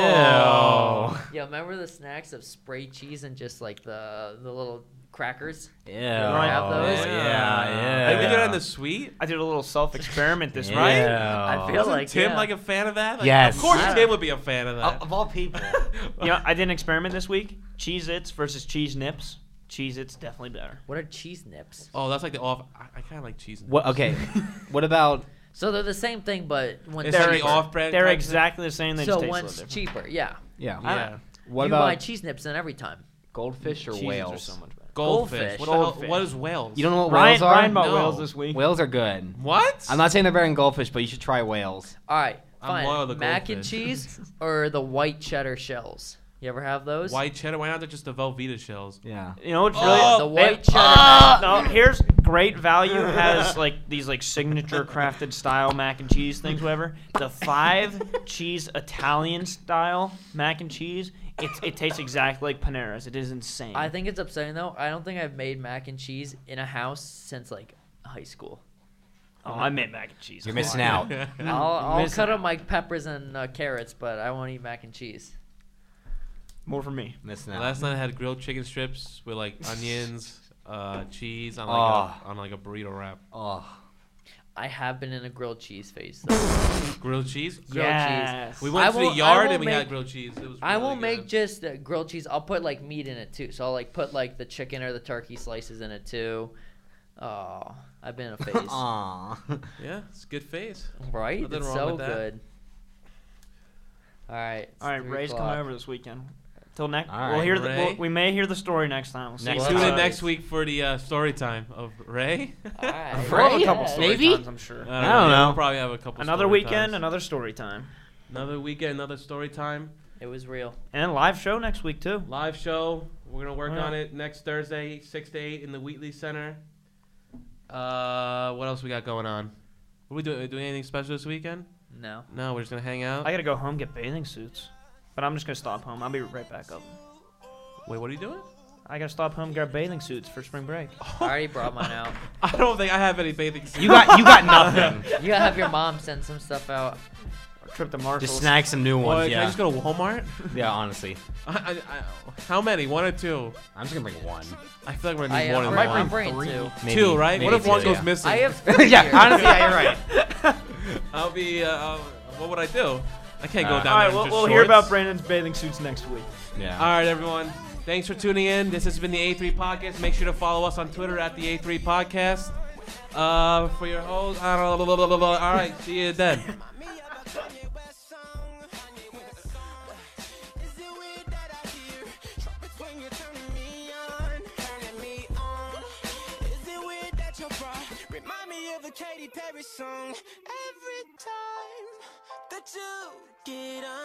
Oh. yeah, remember the snacks of spray cheese and just like the the little crackers? Ew. have those? Yeah, yeah. Have you done the sweet? I did a little self-experiment this Yeah. right. I feel Wasn't like Tim yeah. like a fan of that? Like, Yes. Of course I- Tim would be a fan of that. Of, of all people. You know, I did an experiment this week. Cheez-Its versus Cheese Nips. Cheez-Its definitely better. What are cheese nips? Oh, that's like the off. I, I kind of like cheese. What? Okay. What about? So they're the same thing, but one's It's They're like the cheaper. off-brand. They're type exactly the same. They So just taste a one's little different. cheaper. Yeah. Yeah. Yeah. What you about buy cheese nips then every time. goldfish or Cheeses are whales? so much better. Goldfish. Goldfish. What, the hell- Goldfish. what is whales? You don't know what Ryan, whales are? Ryan bought No. whales this week. Whales are good. What? I'm not saying they're better than goldfish, but you should try whales. All right, I'm loyal fine. to Mac and goldfish. cheese or the white cheddar shells. You ever have those? White cheddar. Why not just the Velveeta shells? Yeah. You know what's Oh, really the they- white cheddar. Ah! No, here's Great Value has like these like signature crafted style mac and cheese things, whatever. The five cheese Italian style mac and cheese, it it tastes exactly like Panera's. It is insane. I think it's upsetting though. I don't think I've made mac and cheese in a house since like high school. Oh, I made mac and cheese. You're Come missing on. out. I'll, I'll Missing cut out. up my peppers and uh, carrots, but I won't eat mac and cheese. More for me. Missing out. Last night I had grilled chicken strips with like onions, uh, cheese on Oh. like a, on like a burrito wrap. Oh. I have been in a grilled cheese phase though. Grilled cheese. Grilled Yes. cheese. We went I to the won't- I yard won't and we make- had grilled cheese. It was. I really won't make good. just uh, grilled cheese. I'll put like meat in it too. So I'll like put like the chicken or the turkey slices in it too. Oh, I've been in a phase. Aw. Yeah, it's a good face. Right? Nothing It's wrong so with that. good. All right. it's All right, three Ray's o'clock. coming over this weekend. Till next, All we'll right, hear the, Ray. we'll, we may hear the story next time. We'll see Next what Tune time. in happens. next week for the uh, story time of Ray. All right. We'll have a Ray, couple yeah. story Maybe? times, I'm sure. I don't, I don't know. We'll probably have a couple. Another story weekend, times. another story time, Another weekend, another story time. It was real. and live show next week too. Live show. We're gonna work Yeah. on it next Thursday, six to eight in the Wheatley Center. Uh, what else we got going on? What we doing? Doing anything special this weekend? No. No, we're just gonna hang out. I gotta go home get bathing suits, but I'm just gonna stop home. I'll be right back up. Wait, what are you doing? I gotta stop home grab bathing suits for spring break. I already brought mine out. I don't think I have any bathing suits. You got you got nothing. You gotta have your mom send some stuff out. Or trip to Marshalls. Just snag some new Boy, ones. can I Yeah. just go to Walmart? Yeah. Honestly, I, I, I, how many? One or two? I'm just gonna bring one. I feel like we're gonna I, need uh, more I than might one. bring two. Maybe, two, right? What maybe if one two, goes yeah. missing? I have three yeah. here. Honestly, yeah, you're right. I'll be. Uh, uh, what would I do? I can't go Uh, down All right, there in we'll, just we'll hear shorts. about Brandon's bathing suits next week. Yeah. All right, everyone. Thanks for tuning in. This has been the A three Podcast. Make sure to follow us on Twitter at the A three Podcast. Uh, for your host, I don't know. Blah, blah, blah, blah. All right, see you then. Remind me of a Katy Perry song every time that you get on.